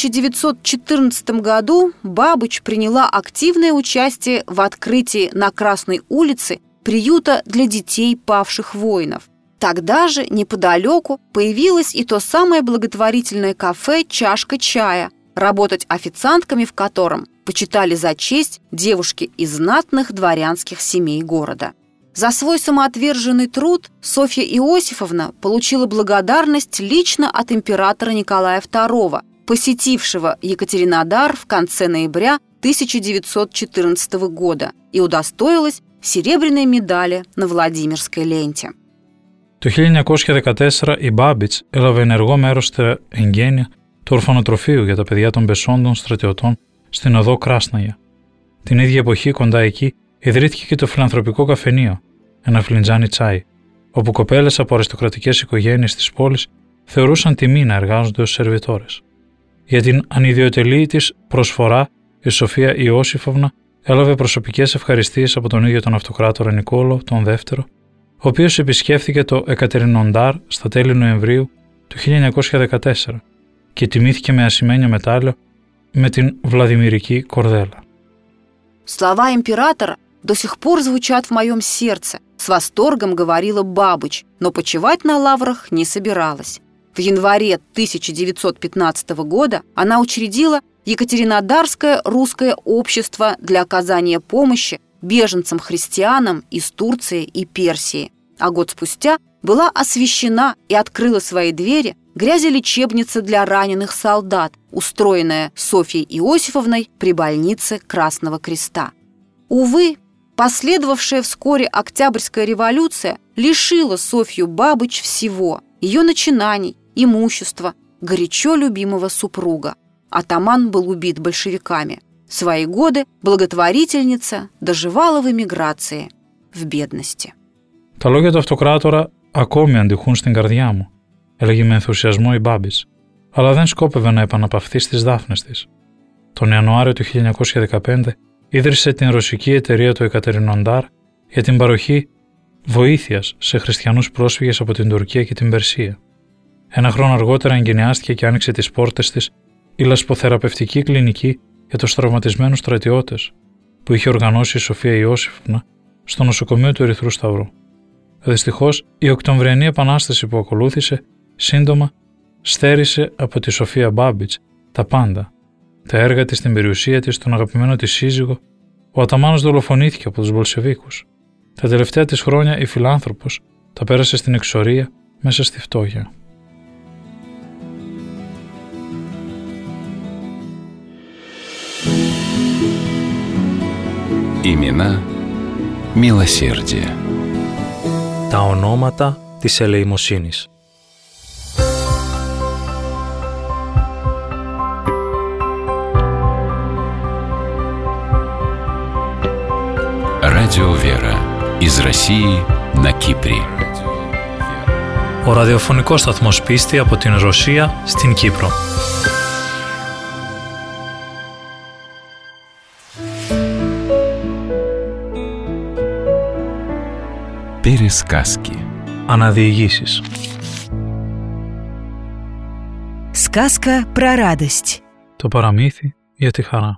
1914 году Бабыч приняла активное участие в открытии на Красной улице приюта для детей павших воинов. Тогда же неподалеку появилось и то самое благотворительное кафе «Чашка чая», работать официантками в котором почитали за честь девушки из знатных дворянских семей города. За свой самоотверженный труд Софья Иосифовна получила благодарность лично от императора Николая II, посетившего Екатеринодар в конце ноября 1914 года и удостоилась серебряной медали на Владимирской ленте. Το 1914 η Μπάμπιτς έλαβε ενεργό μέρος στα εγγένεια του ορφανοτροφείου για τα παιδιά των πεσόντων στρατιωτών στην οδό Κράσναγια. Την ίδια εποχή, κοντά εκεί, ιδρύθηκε και το φιλανθρωπικό καφενείο, ένα φλιντζάνι τσάι, όπου κοπέλες από αριστοκρατικές οικογένειες της πόλης θεωρούσαν τιμή να εργάζονται ως σερβιτόρες. Για την ανιδιοτελή της προσφορά, η Σοφία Ιώσιφοβνα έλαβε προσωπικές ευχαριστίες από τον ίδιο τον αυτοκράτορα Νικόλο τον Δεύτερο, ο οποίος επισκέφθηκε το Εκατερινοντάρ στα τέλη Νοεμβρίου του 1914 και τιμήθηκε με ασημένιο μετάλλιο με την Βλαδιμирική κορδέλα. Слова императора до сих пор звучат в моем сердце, с восторгом говорила Бабыч, но почивать на лаврах не собиралась. В январе 1915 года она учредила Екатеринодарское русское общество для оказания помощи беженцам-христианам из Турции и Персии, а год спустя была освящена и открыла свои двери грязелечебница для раненых солдат, устроенная Софьей Иосифовной при больнице Красного Креста. Увы, последовавшая вскоре Октябрьская революция лишила Софью Бабыч всего – ее начинаний, имущества, горячо любимого супруга. Атаман был убит большевиками. Свои годы благотворительница доживала в эмиграции, в бедности. Τα λόγια του αυτοκράτορα ακόμη αντιχούν στην καρδιά μου, έλεγε με ενθουσιασμό η Μπάμπιτς, αλλά δεν σκόπευε να επαναπαυθεί στις δάφνες της. Τον Ιανουάριο του 1915 ίδρυσε την ρωσική εταιρεία του Εκατερινοντάρ για την παροχή βοήθειας σε χριστιανούς πρόσφυγες από την Τουρκία και την Περσία. Ένα χρόνο αργότερα εγκαινιάστηκε και άνοιξε τις πόρτες της η λασποθεραπευτική κλινική για τους τραυματισμένους στρατιώτες που είχε οργανώσει η Σοφία Ιώσιφοβνα στο νοσοκομείο του Ερυθρού Σταυρού. Δυστυχώς, η Οκτωβριανή Επανάσταση που ακολούθησε σύντομα στέρισε από τη Σοφία Μπάμπιτς τα πάντα. Τα έργα της, την περιουσία της, τον αγαπημένο της σύζυγο. Ο Αταμάνος δολοφονήθηκε από τους Μπολσεβίκους. Τα τελευταία της χρόνια η φιλάνθρωπος τα πέρασε στην εξορία μέσα στη φτώχεια. Имена μилосердия. Τα ονόματα της ελεημοσύνης. Радио Вера. Из России на Кипре. Ο ραδιοφωνικός σταθμός Πίστη από την Ρωσία στην Κύπρο. Пересказки. Αναδιηγήσεις. Сказка про радость. Το παραμύθι για τη χαρά.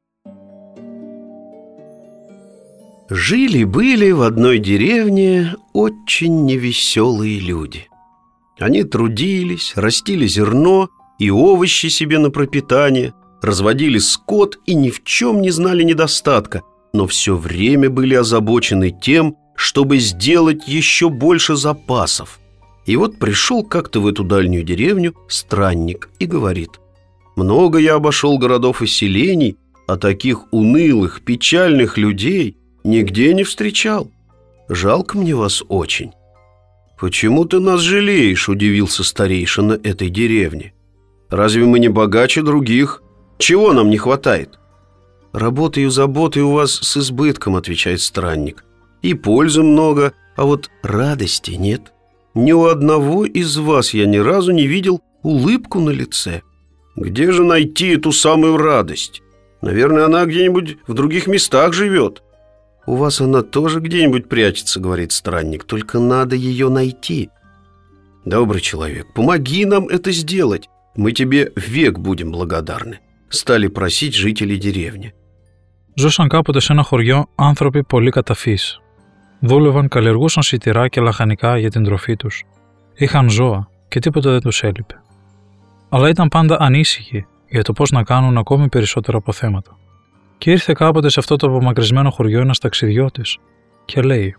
Жили-были в одной деревне очень невеселые люди. Они трудились, растили зерно и овощи себе на пропитание, разводили скот и ни в чем не знали недостатка, но все время были озабочены тем, чтобы сделать еще больше запасов. И вот пришел как-то в эту дальнюю деревню странник и говорит: «Много я обошел городов и селений, а таких унылых, печальных людей нигде не встречал. Жалко мне вас очень». «Почему ты нас жалеешь?» – удивился старейшина этой деревни. «Разве мы не богаче других? Чего нам не хватает?» «Работы и заботы у вас с избытком», – отвечает странник. «И пользы много, а вот радости нет. Ни у одного из вас я ни разу не видел улыбку на лице. Где же найти эту самую радость? Наверное, она где-нибудь в других местах живет». «У вас она тоже где-нибудь прячется», — говорит странник, — «только надо ее найти». «Добрый человек, помоги нам это сделать, мы тебе век будем благодарны», — стали просить жители деревни. Ζούσαν κάποτε σε ένα χωριό άνθρωποι πολύ καταφείς. Δούλευαν, καλλιεργούσαν σιτηρά και λαχανικά για την τροφή τους. Είχαν ζώα και τίποτα δεν τους έλειπε. Αλλά ήταν πάντα ανήσυχοι για το πώς να κάνουν ακόμη περισσότερα αποθέματα. Και ήρθε κάποτε σε αυτό το απομακρυσμένο χωριό ένας ταξιδιώτης και λέει: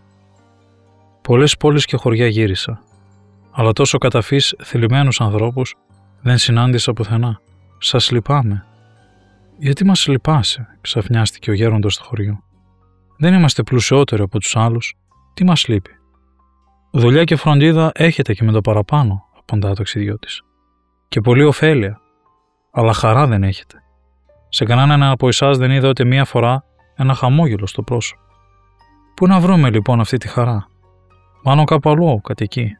«Πολλές πόλεις και χωριά γύρισα, αλλά τόσο καταφείς θλιμμένους ανθρώπους δεν συνάντησα πουθενά. Σας λυπάμαι». «Γιατί μας λυπάσαι?» ξαφνιάστηκε ο γέροντας του χωριού. «Δεν είμαστε πλουσιότεροι από τους άλλους. Τι μας λείπει?» «Δουλειά και φροντίδα έχετε και με το παραπάνω», απαντά ο ταξιδιώτης. «Και πολλή ωφέλεια, αλλά χαρά δεν έχετε. Σε κανέναν από εσάς δεν είδα ούτε μία φορά ένα χαμόγελο στο πρόσωπο. Πού να βρούμε λοιπόν αυτή τη χαρά? Μάλλον κάπου αλλού κατοικεί».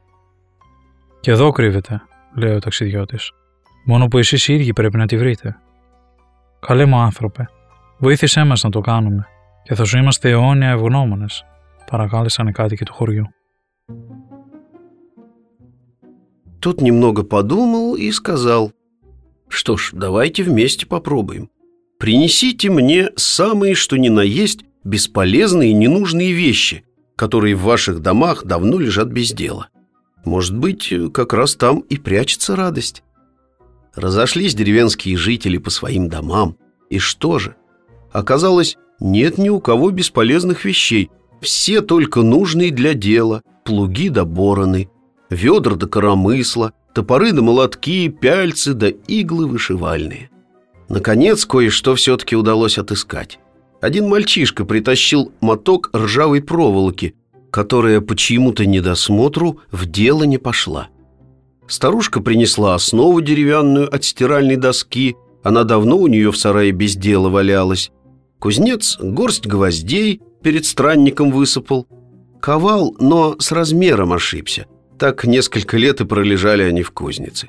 «Και εδώ κρύβεται», λέει ο ταξιδιώτης. «Μόνο που εσείς οι ίδιοι πρέπει να τη βρείτε». «Καλέ μου άνθρωπε, βοήθησέ μας να το κάνουμε και θα σου είμαστε αιώνια ευγνώμονες», παρακάλεσαν οι κάτοικοι του χωριού. Тот немного подумал и сказал: «Что ж, давайте вместе попробуем. Принесите мне самые что ни на есть бесполезные и ненужные вещи, которые в ваших домах давно лежат без дела. Может быть, как раз там и прячется радость». Разошлись деревенские жители по своим домам. И что же? Оказалось, нет ни у кого бесполезных вещей. Все только нужные для дела: плуги да бороны, ведра да коромысла, топоры да молотки, пяльцы да иглы вышивальные. Наконец, кое-что все-таки удалось отыскать. Один мальчишка притащил моток ржавой проволоки, которая по чьему-то недосмотру в дело не пошла. Старушка принесла основу деревянную от стиральной доски, она давно у нее в сарае без дела валялась. Кузнец горсть гвоздей перед странником высыпал. Ковал, но с размером ошибся. Так несколько лет и пролежали они в кузнице.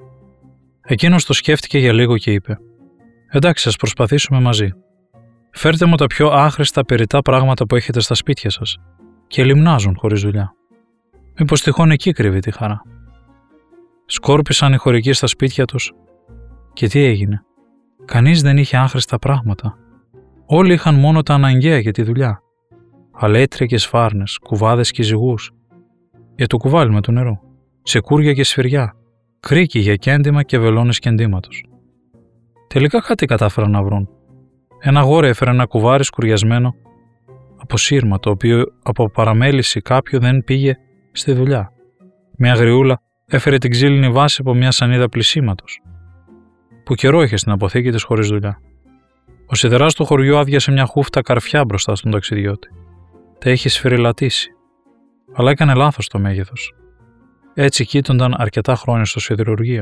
Εκείνος το σκέφτηκε για λίγο και είπε: «Εντάξει, ας προσπαθήσουμε μαζί. Φέρτε μου τα πιο άχρηστα περιττά πράγματα που έχετε στα σπίτια σας και λιμνάζουν χωρίς δουλειά. Μήπως τυχόν εκεί κρύβει τη χαρά». Σκόρπισαν οι χωρικοί στα σπίτια τους και τι έγινε? Κανείς δεν είχε άχρηστα πράγματα. Όλοι είχαν μόνο τα αναγκαία για τη δουλειά. Αλέτρια και σφάρνες, κουβάδες και ζυγούς για το κουβάλιμα του νερού, τσεκούρια και σφυριά, κρίκι για κέντημα και βελόνες κεντήματος. Τελικά κάτι κατάφεραν να βρουν. Ένα αγόρι έφερε ένα κουβάρι σκουριασμένο από σύρμα, το οποίο από παραμέληση κάποιου δεν πήγε στη δουλειά. Μια γριούλα έφερε την ξύλινη βάση από μια σανίδα πλυσίματος, που καιρό είχε στην αποθήκη της χωρίς δουλειά. Ο σιδεράς του χωριού άδειασε μια χούφτα καρφιά μπροστά στον ταξιδιώτη. Τα είχε σφυριλατήσει, αλλά έκανε λάθος το μέγεθος. Έτσι κοίτονταν αρκετά χρόνια στο σιδηρουργείο.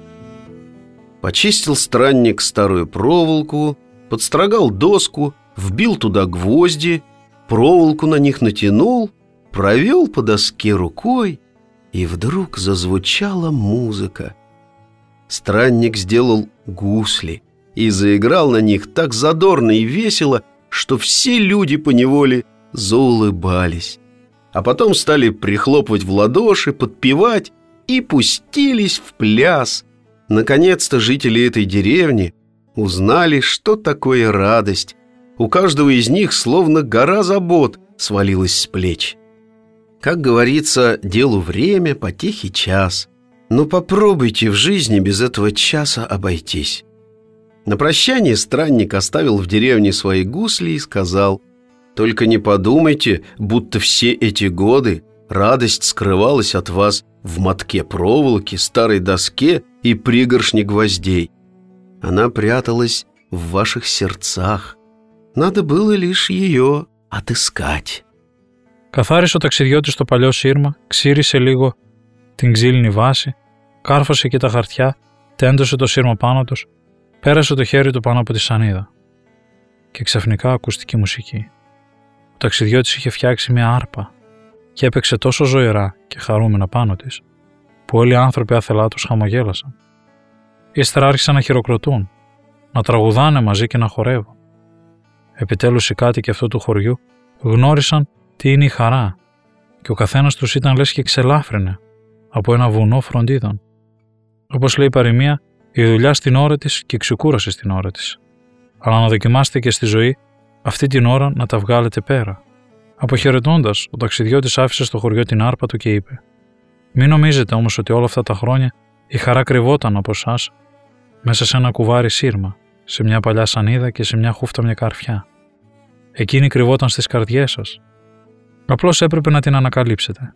Почистил странник старую проволоку, подстрогал доску, вбил туда гвозди, проволоку на них натянул, провел по доске рукой, и вдруг зазвучала музыка. Странник сделал гусли и заиграл на них так задорно и весело, что все люди поневоле заулыбались. а потом стали прихлопывать в ладоши, подпевать и пустились в пляс. Наконец-то жители этой деревни узнали, что такое радость. У каждого из них словно гора забот свалилась с плеч. Как говорится, делу время, потехе час. Но попробуйте в жизни без этого часа обойтись. На прощание странник оставил в деревне свои гусли и сказал: «Только не подумайте, будто все эти годы радость скрывалась от вас в мотке проволоки, старой доске и пригоршне гвоздей. Она пряталась в ваших сердцах. Надо было лишь ее отыскать». Καθάρισε ο ταξιδιώτης το παλιό σύρμα, ξύρισε λίγο την ξύλινη βάση, κάρφωσε και τα χαρτιά, τέντωσε το σύρμα πάνω τους, πέρασε το χέρι του πάνω από τη σανίδα. Και ξαφνικά ακούστηκε μουσική. Ο ταξιδιώτης είχε φτιάξει μια άρπα και έπαιξε τόσο ζωηρά και χαρούμενα πάνω της, που όλοι οι άνθρωποι άθελά τους χαμογέλασαν. Ύστερα άρχισαν να χειροκροτούν, να τραγουδάνε μαζί και να χορεύουν. Επιτέλους οι κάτοικοι αυτού του χωριού γνώρισαν τι είναι η χαρά και ο καθένας τους ήταν λες και ξελάφρυνε από ένα βουνό φροντίδων. Όπως λέει η παροιμία, η δουλειά στην ώρα της και η ξεκούραση στην ώρα της. Αλλά να δοκιμάσετε και στη ζωή αυτή την ώρα να τα βγάλετε πέρα. Αποχαιρετώντας, ο ταξιδιώτης άφησε στο χωριό την άρπα του και είπε: «Μην νομίζετε όμως ότι όλα αυτά τα χρόνια η χαρά κρυβόταν από εσάς μέσα σε ένα κουβάρι σύρμα, σε μια παλιά σανίδα και σε μια χούφτα μια καρφιά. Εκείνη κρυβόταν στις καρδιές σας. Απλώς έπρεπε να την ανακαλύψετε».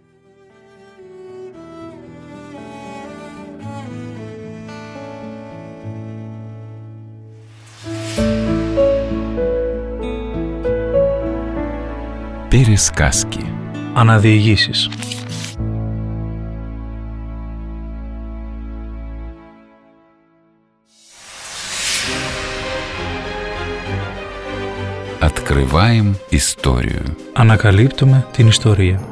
Пересказки. Αναδιηγήσεις. Открываем историю. Ανακαλύπτουμε την ιστορία.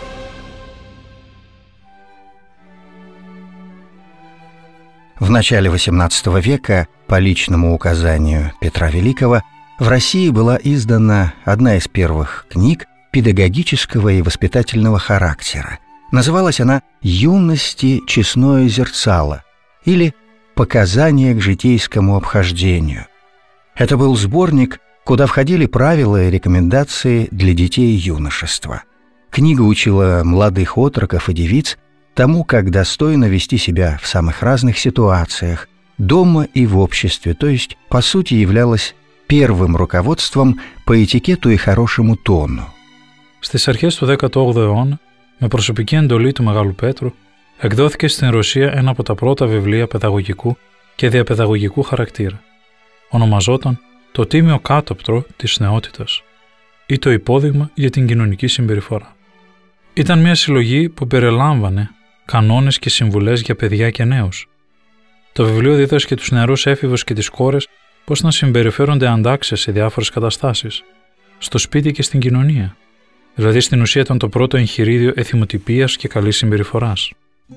В начале XVIII века, по личному указанию Петра Великого, в России была издана одна из первых книг педагогического и воспитательного характера. Называлась она «Юности честное зерцало» или «Показания к житейскому обхождению». Это был сборник, куда входили правила и рекомендации для детей юношества. Книга учила молодых отроков и девиц тому, как достойно вести себя в самых разных ситуациях, дома и в обществе, то есть, по сути, являлась первым руководством по этикету и хорошему тону. Στις αρχές του 18ου αιώνα, με προσωπική εντολή του Μεγάλου Πέτρου, εκδόθηκε στην Ρωσία ένα από τα πρώτα βιβλία παιδαγωγικού και διαπαιδαγωγικού χαρακτήρα. Ονομαζόταν «Το τίμιο κάτωπτρο της νεότητας» ή «Το υπόδειγμα για την κοινωνική συμπεριφορά». Ήταν μια συλλογή που περιλάμβανε κανόνες και συμβουλές για παιδιά και νέους. Το βιβλίο δίδασκε τους νεαρούς έφηβους και τις κόρες πώς να συμπεριφέρονται αντάξια σε διάφορες καταστάσεις, στο σπίτι και στην κοινωνία. Δηλαδή στην ουσία ήταν το πρώτο εγχειρίδιο εθιμοτυπίας και καλής συμπεριφοράς.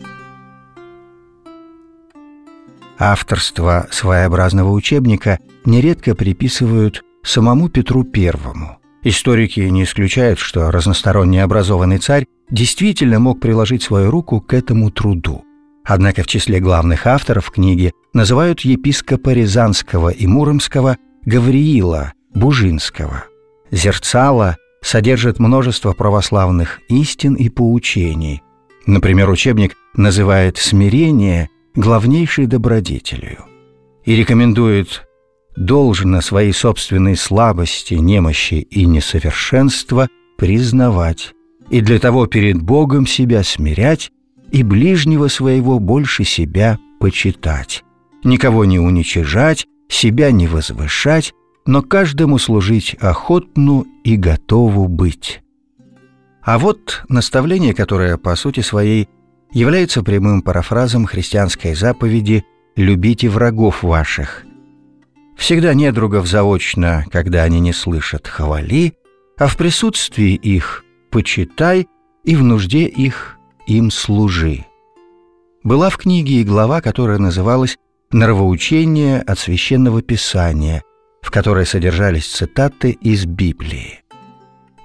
Авторство своеобразного учебника нередко приписывают самому Петру Первому. Историки не исключают, что разносторонне образованный царь действительно мог приложить свою руку к этому труду. Однако в числе главных авторов книги называют епископа Рязанского и Муромского Гавриила Бужинского. «Зерцало» содержит множество православных истин и поучений. Например, учебник называет смирение главнейшей добродетелью и рекомендует должно свои собственные слабости, немощи и несовершенства признавать, и для того перед Богом себя смирять, и ближнего своего больше себя почитать, никого не уничижать, себя не возвышать, но каждому служить охотну и готову быть. А вот наставление, которое по сути своей является прямым парафразом христианской заповеди «любите врагов ваших». Всегда недругов заочно, когда они не слышат, хвали, а в присутствии их почитай, и в нужде их им служи. Была в книге и глава, которая называлась «Нравоучение от Священного Писания», в которой содержались цитаты из Библии.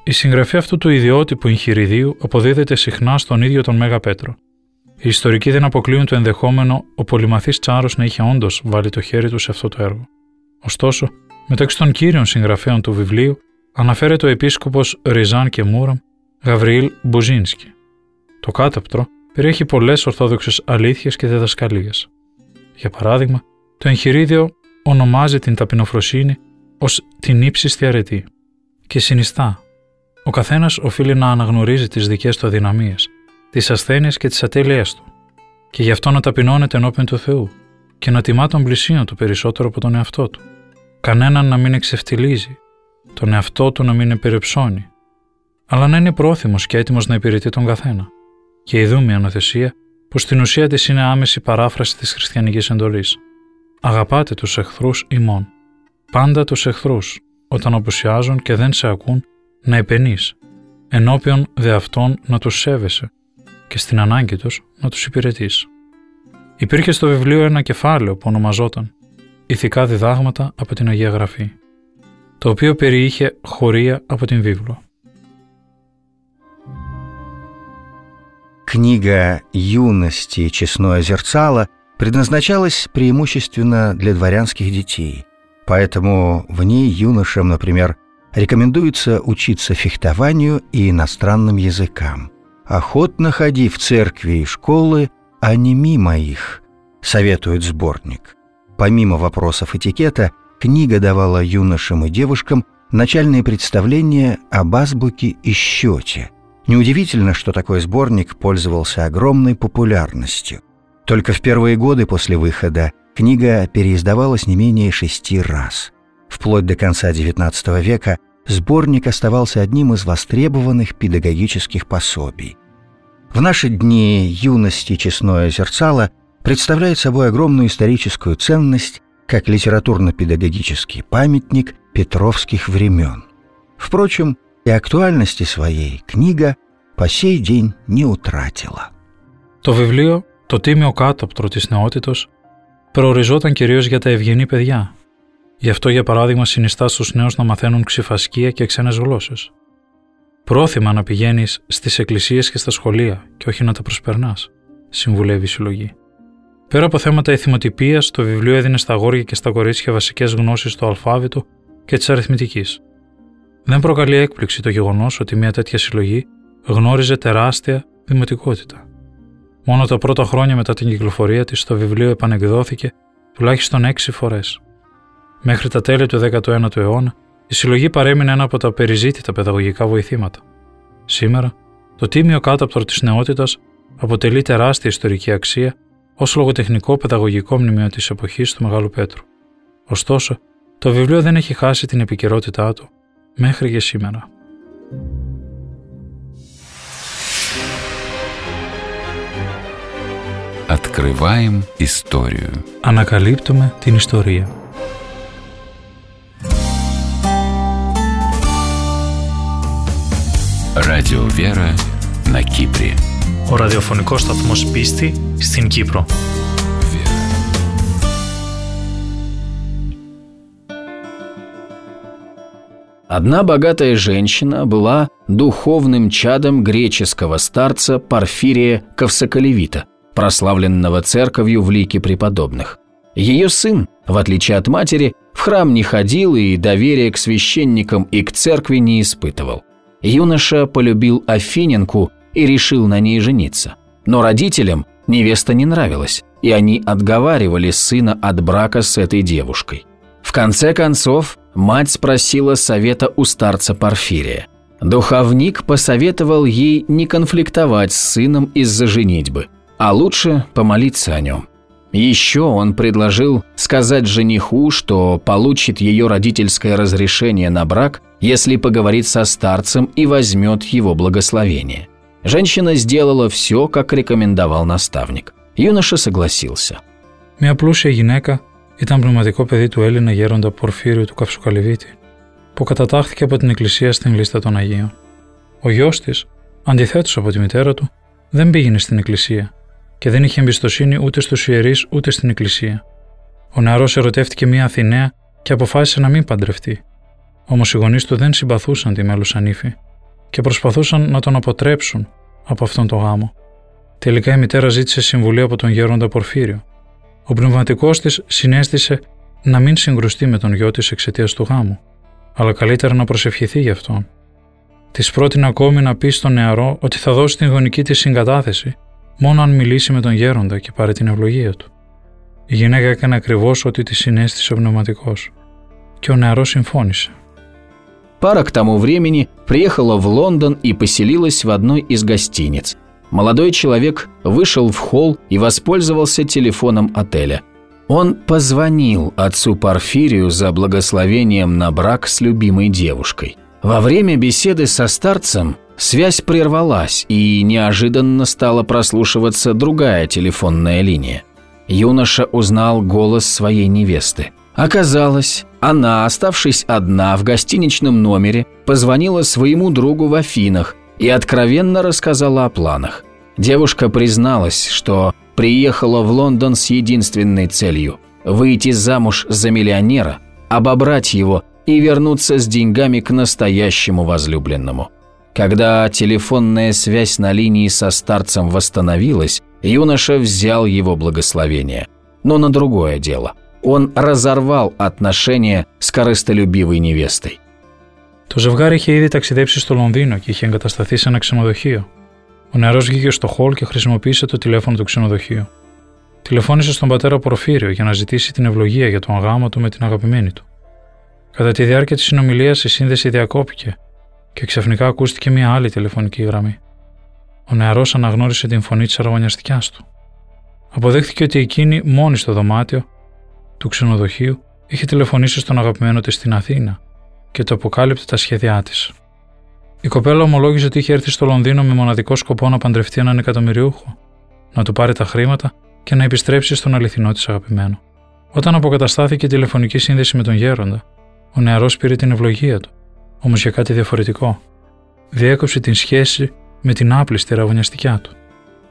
Η συγγραφή αυτού του ιδιότυπου εγχειριδίου αποδίδεται συχνά στον ίδιο τον Μέγα Πέτρο. Οι ιστορικοί δεν αποκλείουν το ενδεχόμενο ο πολυμαθής Τσάρος να είχε όντως βάλει το χέρι του σε αυτό το έργο. Ωστόσο, μεταξύ των κύριων συγγραφέων του βιβλίου αναφέρεται ο επίσκοπος Ριζάν και Μούραμ Γαβριήλ Μπουζίνσκι. Το κάταπτρο περιέχει πολλές ορθόδοξες αλήθειες και διδασκαλίες. Για παράδειγμα, το εγχειρίδιο ονομάζει την ταπεινοφροσύνη ως την ύψιστη αρετή και συνιστά: ο καθένας οφείλει να αναγνωρίζει τις δικές του αδυναμίες, τις ασθένειες και τις ατέλειές του, και γι' αυτό να ταπεινώνεται ενώπιον του Θεού και να τιμά τον πλησίον του περισσότερο από τον εαυτό του. Κανέναν να μην εξευτιλίζει, τον εαυτό του να μην επιρρεψώνει, αλλά να είναι πρόθυμος και έτοιμος να υπηρετεί τον καθένα. Και ειδούμε αναθεσία που στην ουσία της είναι άμεση παράφραση της χριστιανικής εντολής. Αγαπάτε τους εχθρούς ημών. Πάντα τους εχθρούς, όταν απουσιάζουν και δεν σε ακούν, να επενείς, ενώπιον δε αυτών να τους σέβεσαι και στην ανάγκη τους να τους υπηρετείς. Υπήρχε στο βιβλίο ένα κεφάλαιο που ονομαζόταν «Ηθικά διδάγματα από την Αγία Γραφή», το οποίο περιείχε χωρία από την βίβλο. Книга «Юности» и «Честное зерцало» предназначалась преимущественно для дворянских детей, поэтому в ней юношам, например, рекомендуется учиться фехтованию и иностранным языкам. «Охотно ходи в церкви и школы, а не мимо их», советует сборник. Помимо вопросов этикета, книга давала юношам и девушкам начальные представления об азбуке и счете. Неудивительно, что такой сборник пользовался огромной популярностью. Только в первые годы после выхода книга переиздавалась не менее 6 раз. Вплоть до конца XIX века сборник оставался одним из востребованных педагогических пособий. В наши дни «Юность и честное зерцало» представляет собой огромную историческую ценность как литературно-педагогический памятник петровских времен. Впрочем, и актуальности своей книга по сей день не утратила. Το βιβλίο, το τίμιο κάτωπτρο της νεότητος, προοριζόταν κυρίως για τα ευγενή παιδιά. Γι' αυτό, για παράδειγμα, συνιστά στους νέους να μαθαίνουν ξιφασκία και ξένες γλώσσες. Πρόθυμα να πηγαίνεις στις εκκλησίες και στα σχολεία και όχι να τα προσπερνάς, συμβουλεύει η συλλογή. Πέρα από θέματα εθιμοτυπίας, το βιβλίο έδινε στα αγόρια και στα κορίτσια βασικές γνώσεις του αλφάβητου και της αριθμητικής. Δεν προκαλεί έκπληξη το γεγονός ότι μια τέτοια συλλογή γνώριζε τεράστια δημοτικότητα. Μόνο τα πρώτα χρόνια μετά την κυκλοφορία της, το βιβλίο επανεκδόθηκε τουλάχιστον 6 φορές. Μέχρι τα τέλη του 19ου αιώνα, η συλλογή παρέμεινε ένα από τα περιζήτητα παιδαγωγικά βοηθήματα. Σήμερα, το τίμιο κάτωπτρο της νεότητας αποτελεί τεράστια ιστορική αξία ως λογοτεχνικό παιδαγωγικό μνημείο της εποχής του Μεγάλου Πέτρου. Ωστόσο, το βιβλίο δεν έχει χάσει την επικαιρότητά του μέχρι και σήμερα. Открываем историю. Ανακαλύπτουμε την ιστορία. Радио Вера на Кипре. Ο ραδιοφωνικός σταθμός Πίστη στην Κύπρο. Одна богатая женщина была духовным чадом греческого старца Порфирия Ковсоколевита, прославленного церковью в лике преподобных. Ее сын, в отличие от матери, в храм не ходил и доверия к священникам и к церкви не испытывал. Юноша полюбил Афиненку и решил на ней жениться. Но родителям невеста не нравилась, и они отговаривали сына от брака с этой девушкой. В конце концов, мать спросила совета у старца Порфирия. Духовник посоветовал ей не конфликтовать с сыном из-за женитьбы, а лучше помолиться о нем. Еще он предложил сказать жениху, что получит ее родительское разрешение на брак, если поговорит со старцем и возьмет его благословение. Женщина сделала все, как рекомендовал наставник. Юноша согласился. Μια πλούσια γυναίκα ήταν πνευματικό παιδί του Έλληνα γέροντα Πορφύριου του Καυσοκαλυβίτη, που κατατάχθηκε από την Εκκλησία στην λίστα των Αγίων. Ο γιος της, αντιθέτως από τη μητέρα του, δεν πήγαινε στην Εκκλησία και δεν είχε εμπιστοσύνη ούτε στους ιερείς ούτε στην Εκκλησία. Ο νεαρός ερωτεύτηκε μια Αθηναία και αποφάσισε να μην παντρευτεί. Όμως οι γονείς του δεν συμπαθούσαν τη μέλουσα νύφη και προσπαθούσαν να τον αποτρέψουν από αυτόν τον γάμο. Τελικά η μητέρα ζήτησε συμβουλή από τον γέροντα Πορφύριο. Ο πνευματικός της συνέστησε να μην συγκρουστεί με τον γιο της εξαιτίας του γάμου, αλλά καλύτερα να προσευχηθεί γι' αυτόν. Της πρότεινε ακόμη να πει στον νεαρό ότι θα δώσει την γονική της συγκατάθεση μόνο αν μιλήσει με τον γέροντα και πάρει την ευλογία του. Η γυναίκα έκανε ακριβώς ό,τι της συνέστησε ο πνευματικός και ο νεαρός συμφώνησε. Пара к тому времени приехала в Лондон и поселилась в одной из гостиниц. Молодой человек вышел в холл и воспользовался телефоном отеля. Он позвонил отцу Порфирию за благословением на брак с любимой девушкой. Во время беседы со старцем связь прервалась, и неожиданно стала прослушиваться другая телефонная линия. Юноша узнал голос своей невесты. Оказалось, она, оставшись одна в гостиничном номере, позвонила своему другу в Афинах и откровенно рассказала о планах. Девушка призналась, что приехала в Лондон с единственной целью – выйти замуж за миллионера, обобрать его и вернуться с деньгами к настоящему возлюбленному. Когда телефонная связь на линии со старцем восстановилась, юноша взял его благословение, но на другое дело. Он разорвал отношения с корыстолюбивой невестой. Το ζευγάρι είχε ήδη ταξιδέψει στο Λονδίνο και είχε εγκατασταθεί σε ένα ξενοδοχείο. Ο νεαρός βγήκε στο χολ και χρησιμοποίησε το τηλέφωνο του ξενοδοχείου. Τηλεφώνησε στον πατέρα Πορφύριο για να ζητήσει την ευλογία για τον γάμο του με την αγαπημένη του. Κατά τη διάρκεια της συνομιλίας η σύνδεση διακόπηκε και ξαφνικά ακούστηκε μια άλλη τηλεφωνική γραμμή. Ο νεαρός αναγνώρισε την φωνή της αραβωνιαστικιάς του. Αποδέχθηκε ότι εκείνη μόνη στο δωμάτιο του ξενοδοχείου είχε τηλεφωνήσει στον αγαπημένο της στην Αθήνα και το αποκάλυπτε τα σχέδιά της. Η κοπέλα ομολόγησε ότι είχε έρθει στο Λονδίνο με μοναδικό σκοπό να παντρευτεί έναν εκατομμυριούχο, να του πάρει τα χρήματα και να επιστρέψει στον αληθινό της αγαπημένο. Όταν αποκαταστάθηκε η τηλεφωνική σύνδεση με τον γέροντα, ο νεαρός πήρε την ευλογία του, όμως για κάτι διαφορετικό. Διέκοψε την σχέση με την άπλιστη αραβωνιαστικιά του.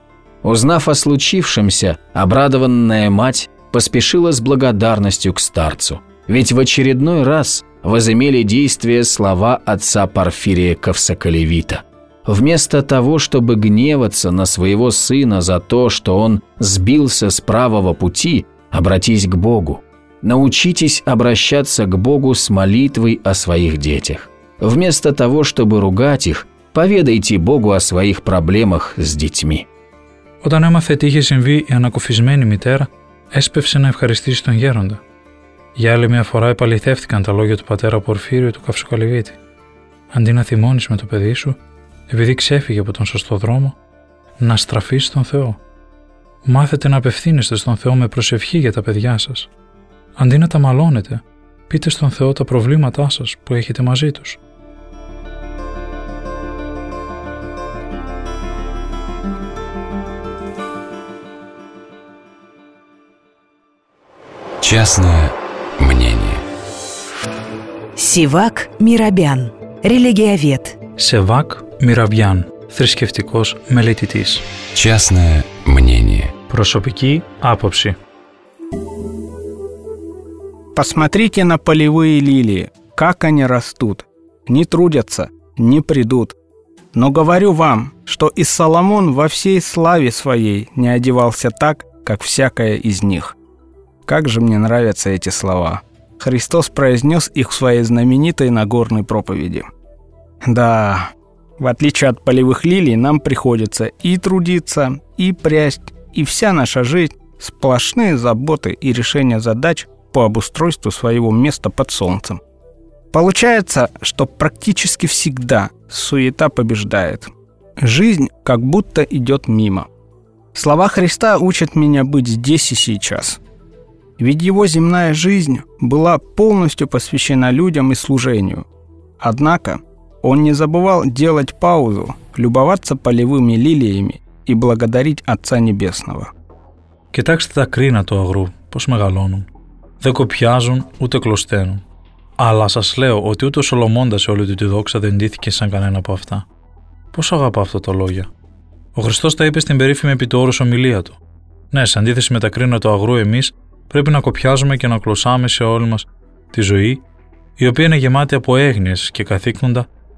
Узнав о случившемся, обрадованная мать поспешила с благодарностью к старцу, ведь в очередной раз возымели действие слова отца Порфирия Кавсоколевита. Вместо того, чтобы гневаться на своего сына за то, что он сбился с правого пути, обратись к Богу. Научитесь обращаться к Богу с молитвой о своих детях. Вместо того, чтобы ругать их, поведайте Богу о своих проблемах с детьми. Όταν έμαθε τι είχε συμβεί, η ανακουφισμένη μητέρα έσπευσε να ευχαριστήσει τον γέροντα. Για άλλη μια φορά επαληθεύτηκαν τα λόγια του πατέρα Πορφύριου του Καυσοκολεβίτη. Αντί να θυμώνεις με το παιδί σου, επειδή ξέφυγε από τον σωστό δρόμο, να στραφείς στον Θεό. Μάθετε να απευθύνεστε στον Θεό με προσευχή για τα παιδιά σας. Αντί να τα μαλώνετε, πείτε στον Θεό τα προβλήματά σας που έχετε μαζί τους. Частное мнение. Сивак Мирабян, религиовед. Σεβάκ Μιραβιάν, θρησκευτικός μελετητής. Частное мнение. Προσωπική άποψη. Посмотрите на полевые лилии, как они растут. Не трудятся, не придут. Но говорю вам, что и Соломон во всей славе своей не одевался так, как всякая из них. Как же мне нравятся эти слова. Христос произнес их в своей знаменитой Нагорной проповеди. Да, в отличие от полевых лилий, нам приходится и трудиться, и прясть, и вся наша жизнь – сплошные заботы и решения задач по обустройству своего места под солнцем. Получается, что практически всегда суета побеждает. Жизнь как будто идет мимо. Слова Христа учат меня быть здесь и сейчас. Ведь его земная жизнь была полностью посвящена людям и служению. Однако он не забывал делать паузу, любоваться полевыми лилиями и благодарить Отца Небесного. Κοιτάξτε τα κρίνα του αγρού, πώς μεγαλώνουν. Δεν κοπιάζουν ούτε κλωσταίνουν. Αλλά σας λέω ότι ούτε ο Σολομώντας σε όλη του τη δόξα δεν ντύθηκε σαν κανένα από αυτά. Πόσο αγαπά αυτό το λόγια. Ο Χριστός τα είπε στην περίφημη επί του όρους ομιλία του. Ναι, σε αντίθεση με τα κρίνα του αγρού, εμείς πρέπει να κοπιάζουμε και να κλωσάμε σε όλη μας τη ζωή, η οποία είναι γεμάτη από έγνοιες και καθήκοντα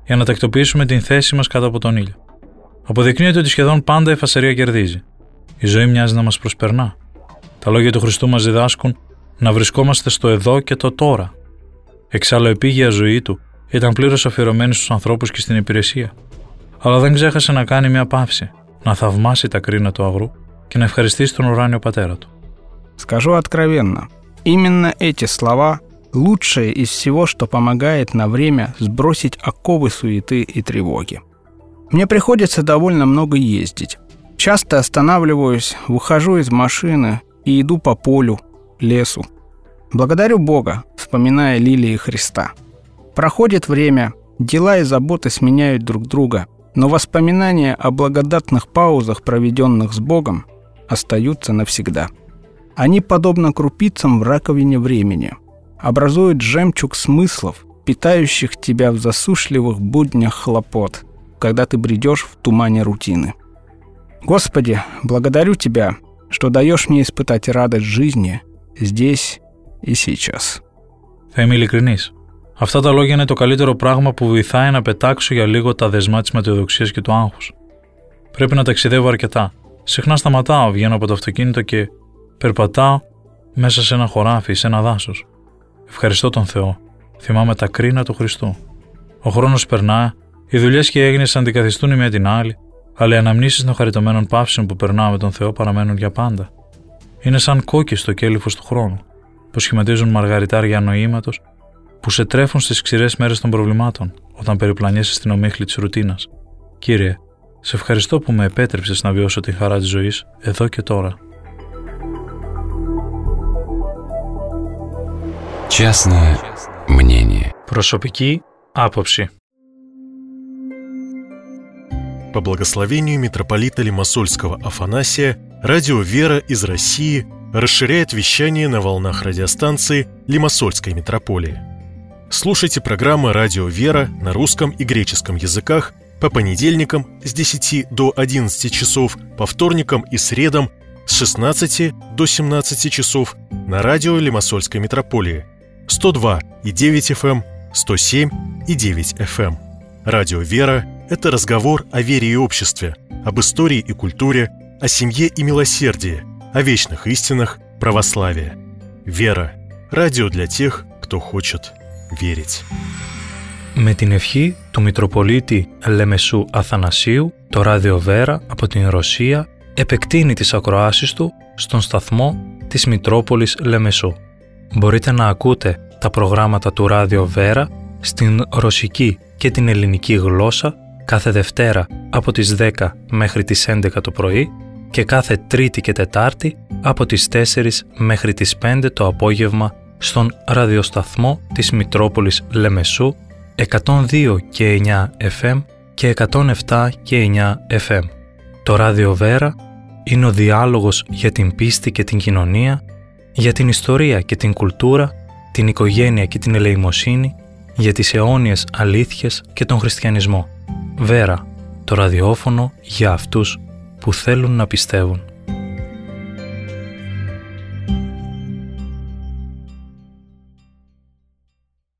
για να τακτοποιήσουμε την θέση μας κάτω από τον ήλιο. Αποδεικνύεται ότι σχεδόν πάντα η φασαρία κερδίζει. Η ζωή μοιάζει να μας προσπερνά. Τα λόγια του Χριστού μας διδάσκουν να βρισκόμαστε στο εδώ και το τώρα. Εξάλλου, η επίγεια ζωή του ήταν πλήρως αφιερωμένη στους ανθρώπους και στην υπηρεσία. Αλλά δεν ξέχασε να κάνει μια παύση, να θαυμάσει τα κρίνα του αγρού και να ευχαριστήσει τον ουράνιο πατέρα του. Скажу откровенно, именно эти слова лучшее из всего, что помогает на время сбросить оковы суеты и тревоги. Мне приходится довольно много ездить. Часто останавливаюсь, выхожу из машины и иду по полю, лесу. Благодарю Бога, вспоминая лилии Христа. Проходит время, дела и заботы сменяют друг друга, но воспоминания о благодатных паузах, проведенных с Богом, остаются навсегда. Они, подобно крупицам в раковине времени, образуют жемчуг смыслов, питающих тебя в засушливых буднях хлопот, когда ты бредешь в тумане рутины. Господи, благодарю Тебя, что даешь мне испытать радость жизни здесь и сейчас. Θα είμαι ειλικρινής. Αυτά τα λόγια είναι το καλύτερο πράγμα που βοηθάει να πετάξω για λίγο τα δεσμά της ματαιοδοξίας και του άγχους. Πρέπει να ταξιδεύω αρκετά. Συχνά σταματάω, βγαίνω από το αυτοκίνητο και περπατάω μέσα σε ένα χωράφι, σε ένα δάσος. Ευχαριστώ τον Θεό. Θυμάμαι τα κρίνα του Χριστού. Ο χρόνος περνά, οι δουλειές και οι έγνοιες αντικαθιστούν η μία την άλλη, αλλά οι αναμνήσεις των χαριτωμένων παύσεων που περνάω με τον Θεό παραμένουν για πάντα. Είναι σαν κόκκι στο κέλυφος του χρόνου, που σχηματίζουν μαργαριτάρια νοήματος που σε τρέφουν στις ξηρές μέρες των προβλημάτων, όταν περιπλανιέσαι στην ομίχλη της ρουτίνας. Κύριε, σε ευχαριστώ που με επέτρεψες να βιώσω τη χαρά της ζωής εδώ και τώρα. Частное мнение. Προσωπική άποψη. По благословению митрополита Лимассольского Афанасия, радио «Вера» из России расширяет вещание на волнах радиостанции Лимассольской митрополии. Слушайте программы «Радио «Вера» на русском и греческом языках по понедельникам с 10 до 11 часов, по вторникам и средам с 16 до 17 часов на радио Лимассольской митрополии 102,9 FM, 107,9 FM. Радио «Вера» — это разговор о вере и обществе, об истории и культуре, о семье и милосердии, о вечных истинах православия. «Вера» — радио для тех, кто хочет верить. Με την ευχή του Μητροπολίτη Λεμεσού Αθανασίου, το ράδιο Βέρα από την Ρωσία επεκτείνει τις ακροάσεις του στον σταθμό της Μητρόπολης Λεμεσού. Μπορείτε να ακούτε τα προγράμματα του ράδιο Βέρα στην ρωσική και την ελληνική γλώσσα κάθε Δευτέρα από τις 10 μέχρι τις 11 το πρωί και κάθε Τρίτη και Τετάρτη από τις 4 μέχρι τις 5 το απόγευμα στον ραδιοσταθμό της Μητρόπολης Λεμεσού 102 και 9 FM και 107 και 9 FM. Το ράδιο Βέρα είναι ο διάλογος για την πίστη και την κοινωνία, για την ιστορία και την κουλτούρα, την οικογένεια και την ελεημοσύνη, για τις αιώνιες αλήθειες και τον χριστιανισμό. Βέρα, το ραδιόφωνο για αυτούς που θέλουν να πιστεύουν.